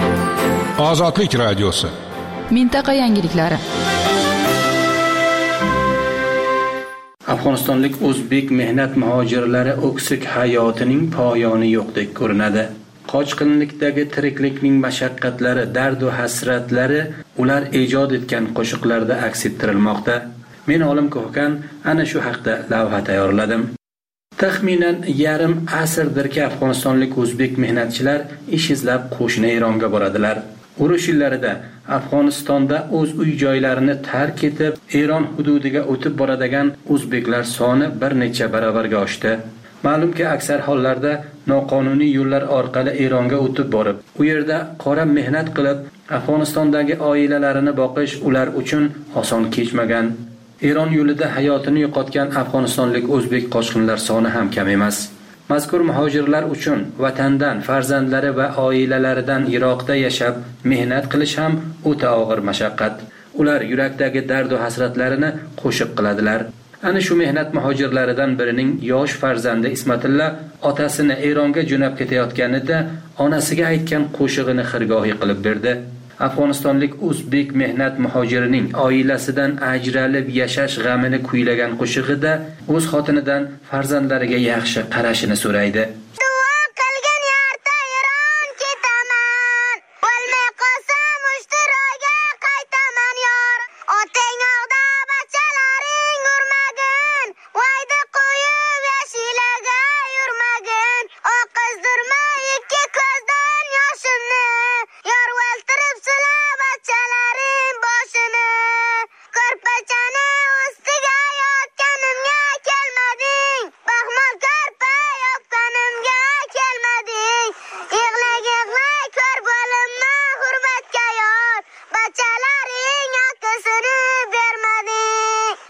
Ozodlik radiosi. Mintaqa yangiliklari. Afg'onistonlik o'zbek mehnat muhojirlari o'ksik hayotining poyoni yo'qdek ko'rinadi. Qochqinlikdagi tiriklikning mashaqqatlari, dard va hasratlari ular ijod etgan qo'shiqlarda aks ettirilmoqda. Men Olim Ko'hkan ana shu haqda lavha tayyorladim. Taxminan yarim asrdirki Afg'onistonlik o'zbek mehnatchilar ish izlab qo'shni Eronga boradilar. Urush yillarida Afg'onistonda o'z uy joylarini tark etib, Eron hududiga o'tib boradigan o'zbeklar soni bir necha barobarga oshdi. Ma'lumki, aksar hollarda noqonuniy yo'llar orqali Eronga o'tib borib, u yerda qora mehnat qilib, Afg'onistondagi oilalarini boqish ular uchun oson kechmagan. Eron yo'lida hayotini yo'qotgan afg'onistonlik o'zbek qochqinlar soni ham kam emas. Mazkur muhojirlar uchun vatandan, farzandlari va oilalaridan yiroqda yashab, mehnat qilish ham o'ta og'ir mashaqqat. Ular yurakdagi dard va hasratlarini qo'shiq qiladilar. Ana shu mehnat muhojirlaridan birining yosh farzandi Ismatilla otasini Eronga jo'nab ketayotganida onasiga aytgan qo'shig'ini xirgohi qilib berdi. Afg'onistonlik o'zbek mehnat muhojirining oilasidan ajralib yashash g'amini kuylagan qo'shig'ida o'z xotinidan farzandlariga yaxshi qarashini so'raydi. Kelmading, baxmal karpa yopganimga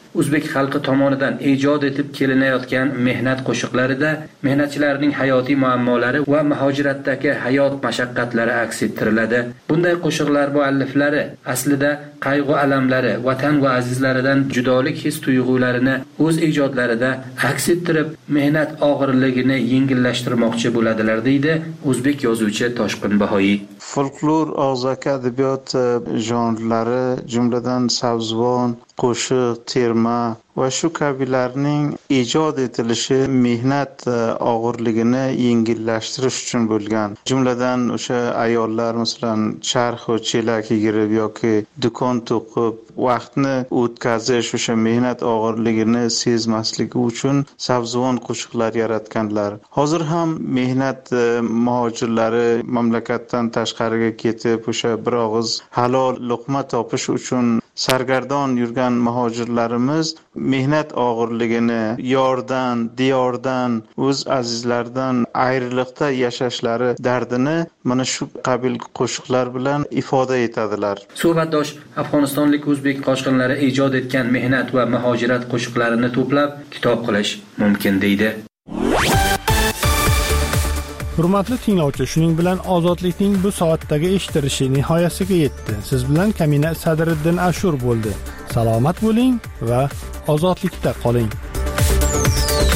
o'zbek xalqi tomonidan ijod etib kelinayotgan mehnat qo'shiqlarida mehnatchilarning hayotiy muammolari va muhojiratdagi hayot mashaqqatlari aks ettiriladi. Bunday qo'shiqlar mualliflari aslida qayg'u alamlari, vatan va azizlaridan judolik his tuyg'ularini o'z ijodlarida aks ettirib, mehnat og'irligini yengillashtirmoqchi bo'ladilar, deydi o'zbek yozuvchi Toshqin Bahoiy. Folklor, og'zaki adabiyot janrlari, jumladan savzvon, qo'shiq, terma va shu kabilarning ijod etilishi mehnat og'irligini yengillashtirish uchun bo'lgan. Jumladan o'sha ayollar masalan charx va chelak yigirib yoki do'kon to'qib vaqtni o'tkazish, o'sha mehnat og'irligini sezmasligi uchun savzvon qo'shiqlar yaratganlar. Hozir ham mehnat muhojirlari mamlakatdan tashqariga ketib o'sha bir og'iz halol luqma topish uchun sargardon yurgan muhojirlarimiz mehnat og'irligini, yordan, diyordan, o'z azizlaridan ayriliqda yashashlari dardini mana shu qabil qo'shiqlar bilan ifoda etadilar. Suhbatdosh Afg'onistonlik o'zbek qo'shiqchilari ijod etgan mehnat va muhojirat qo'shiqlarini to'plab kitob qilish mumkin, deydi. Hurmatli tinglovchi, shuning bilan ozodlikning bu soatdagi eshitilishi nihoyasiga yetdi. Siz bilan Kamina Sadriddin Ashur bo'ldi. Salomat bo'ling va ozodlikda qoling.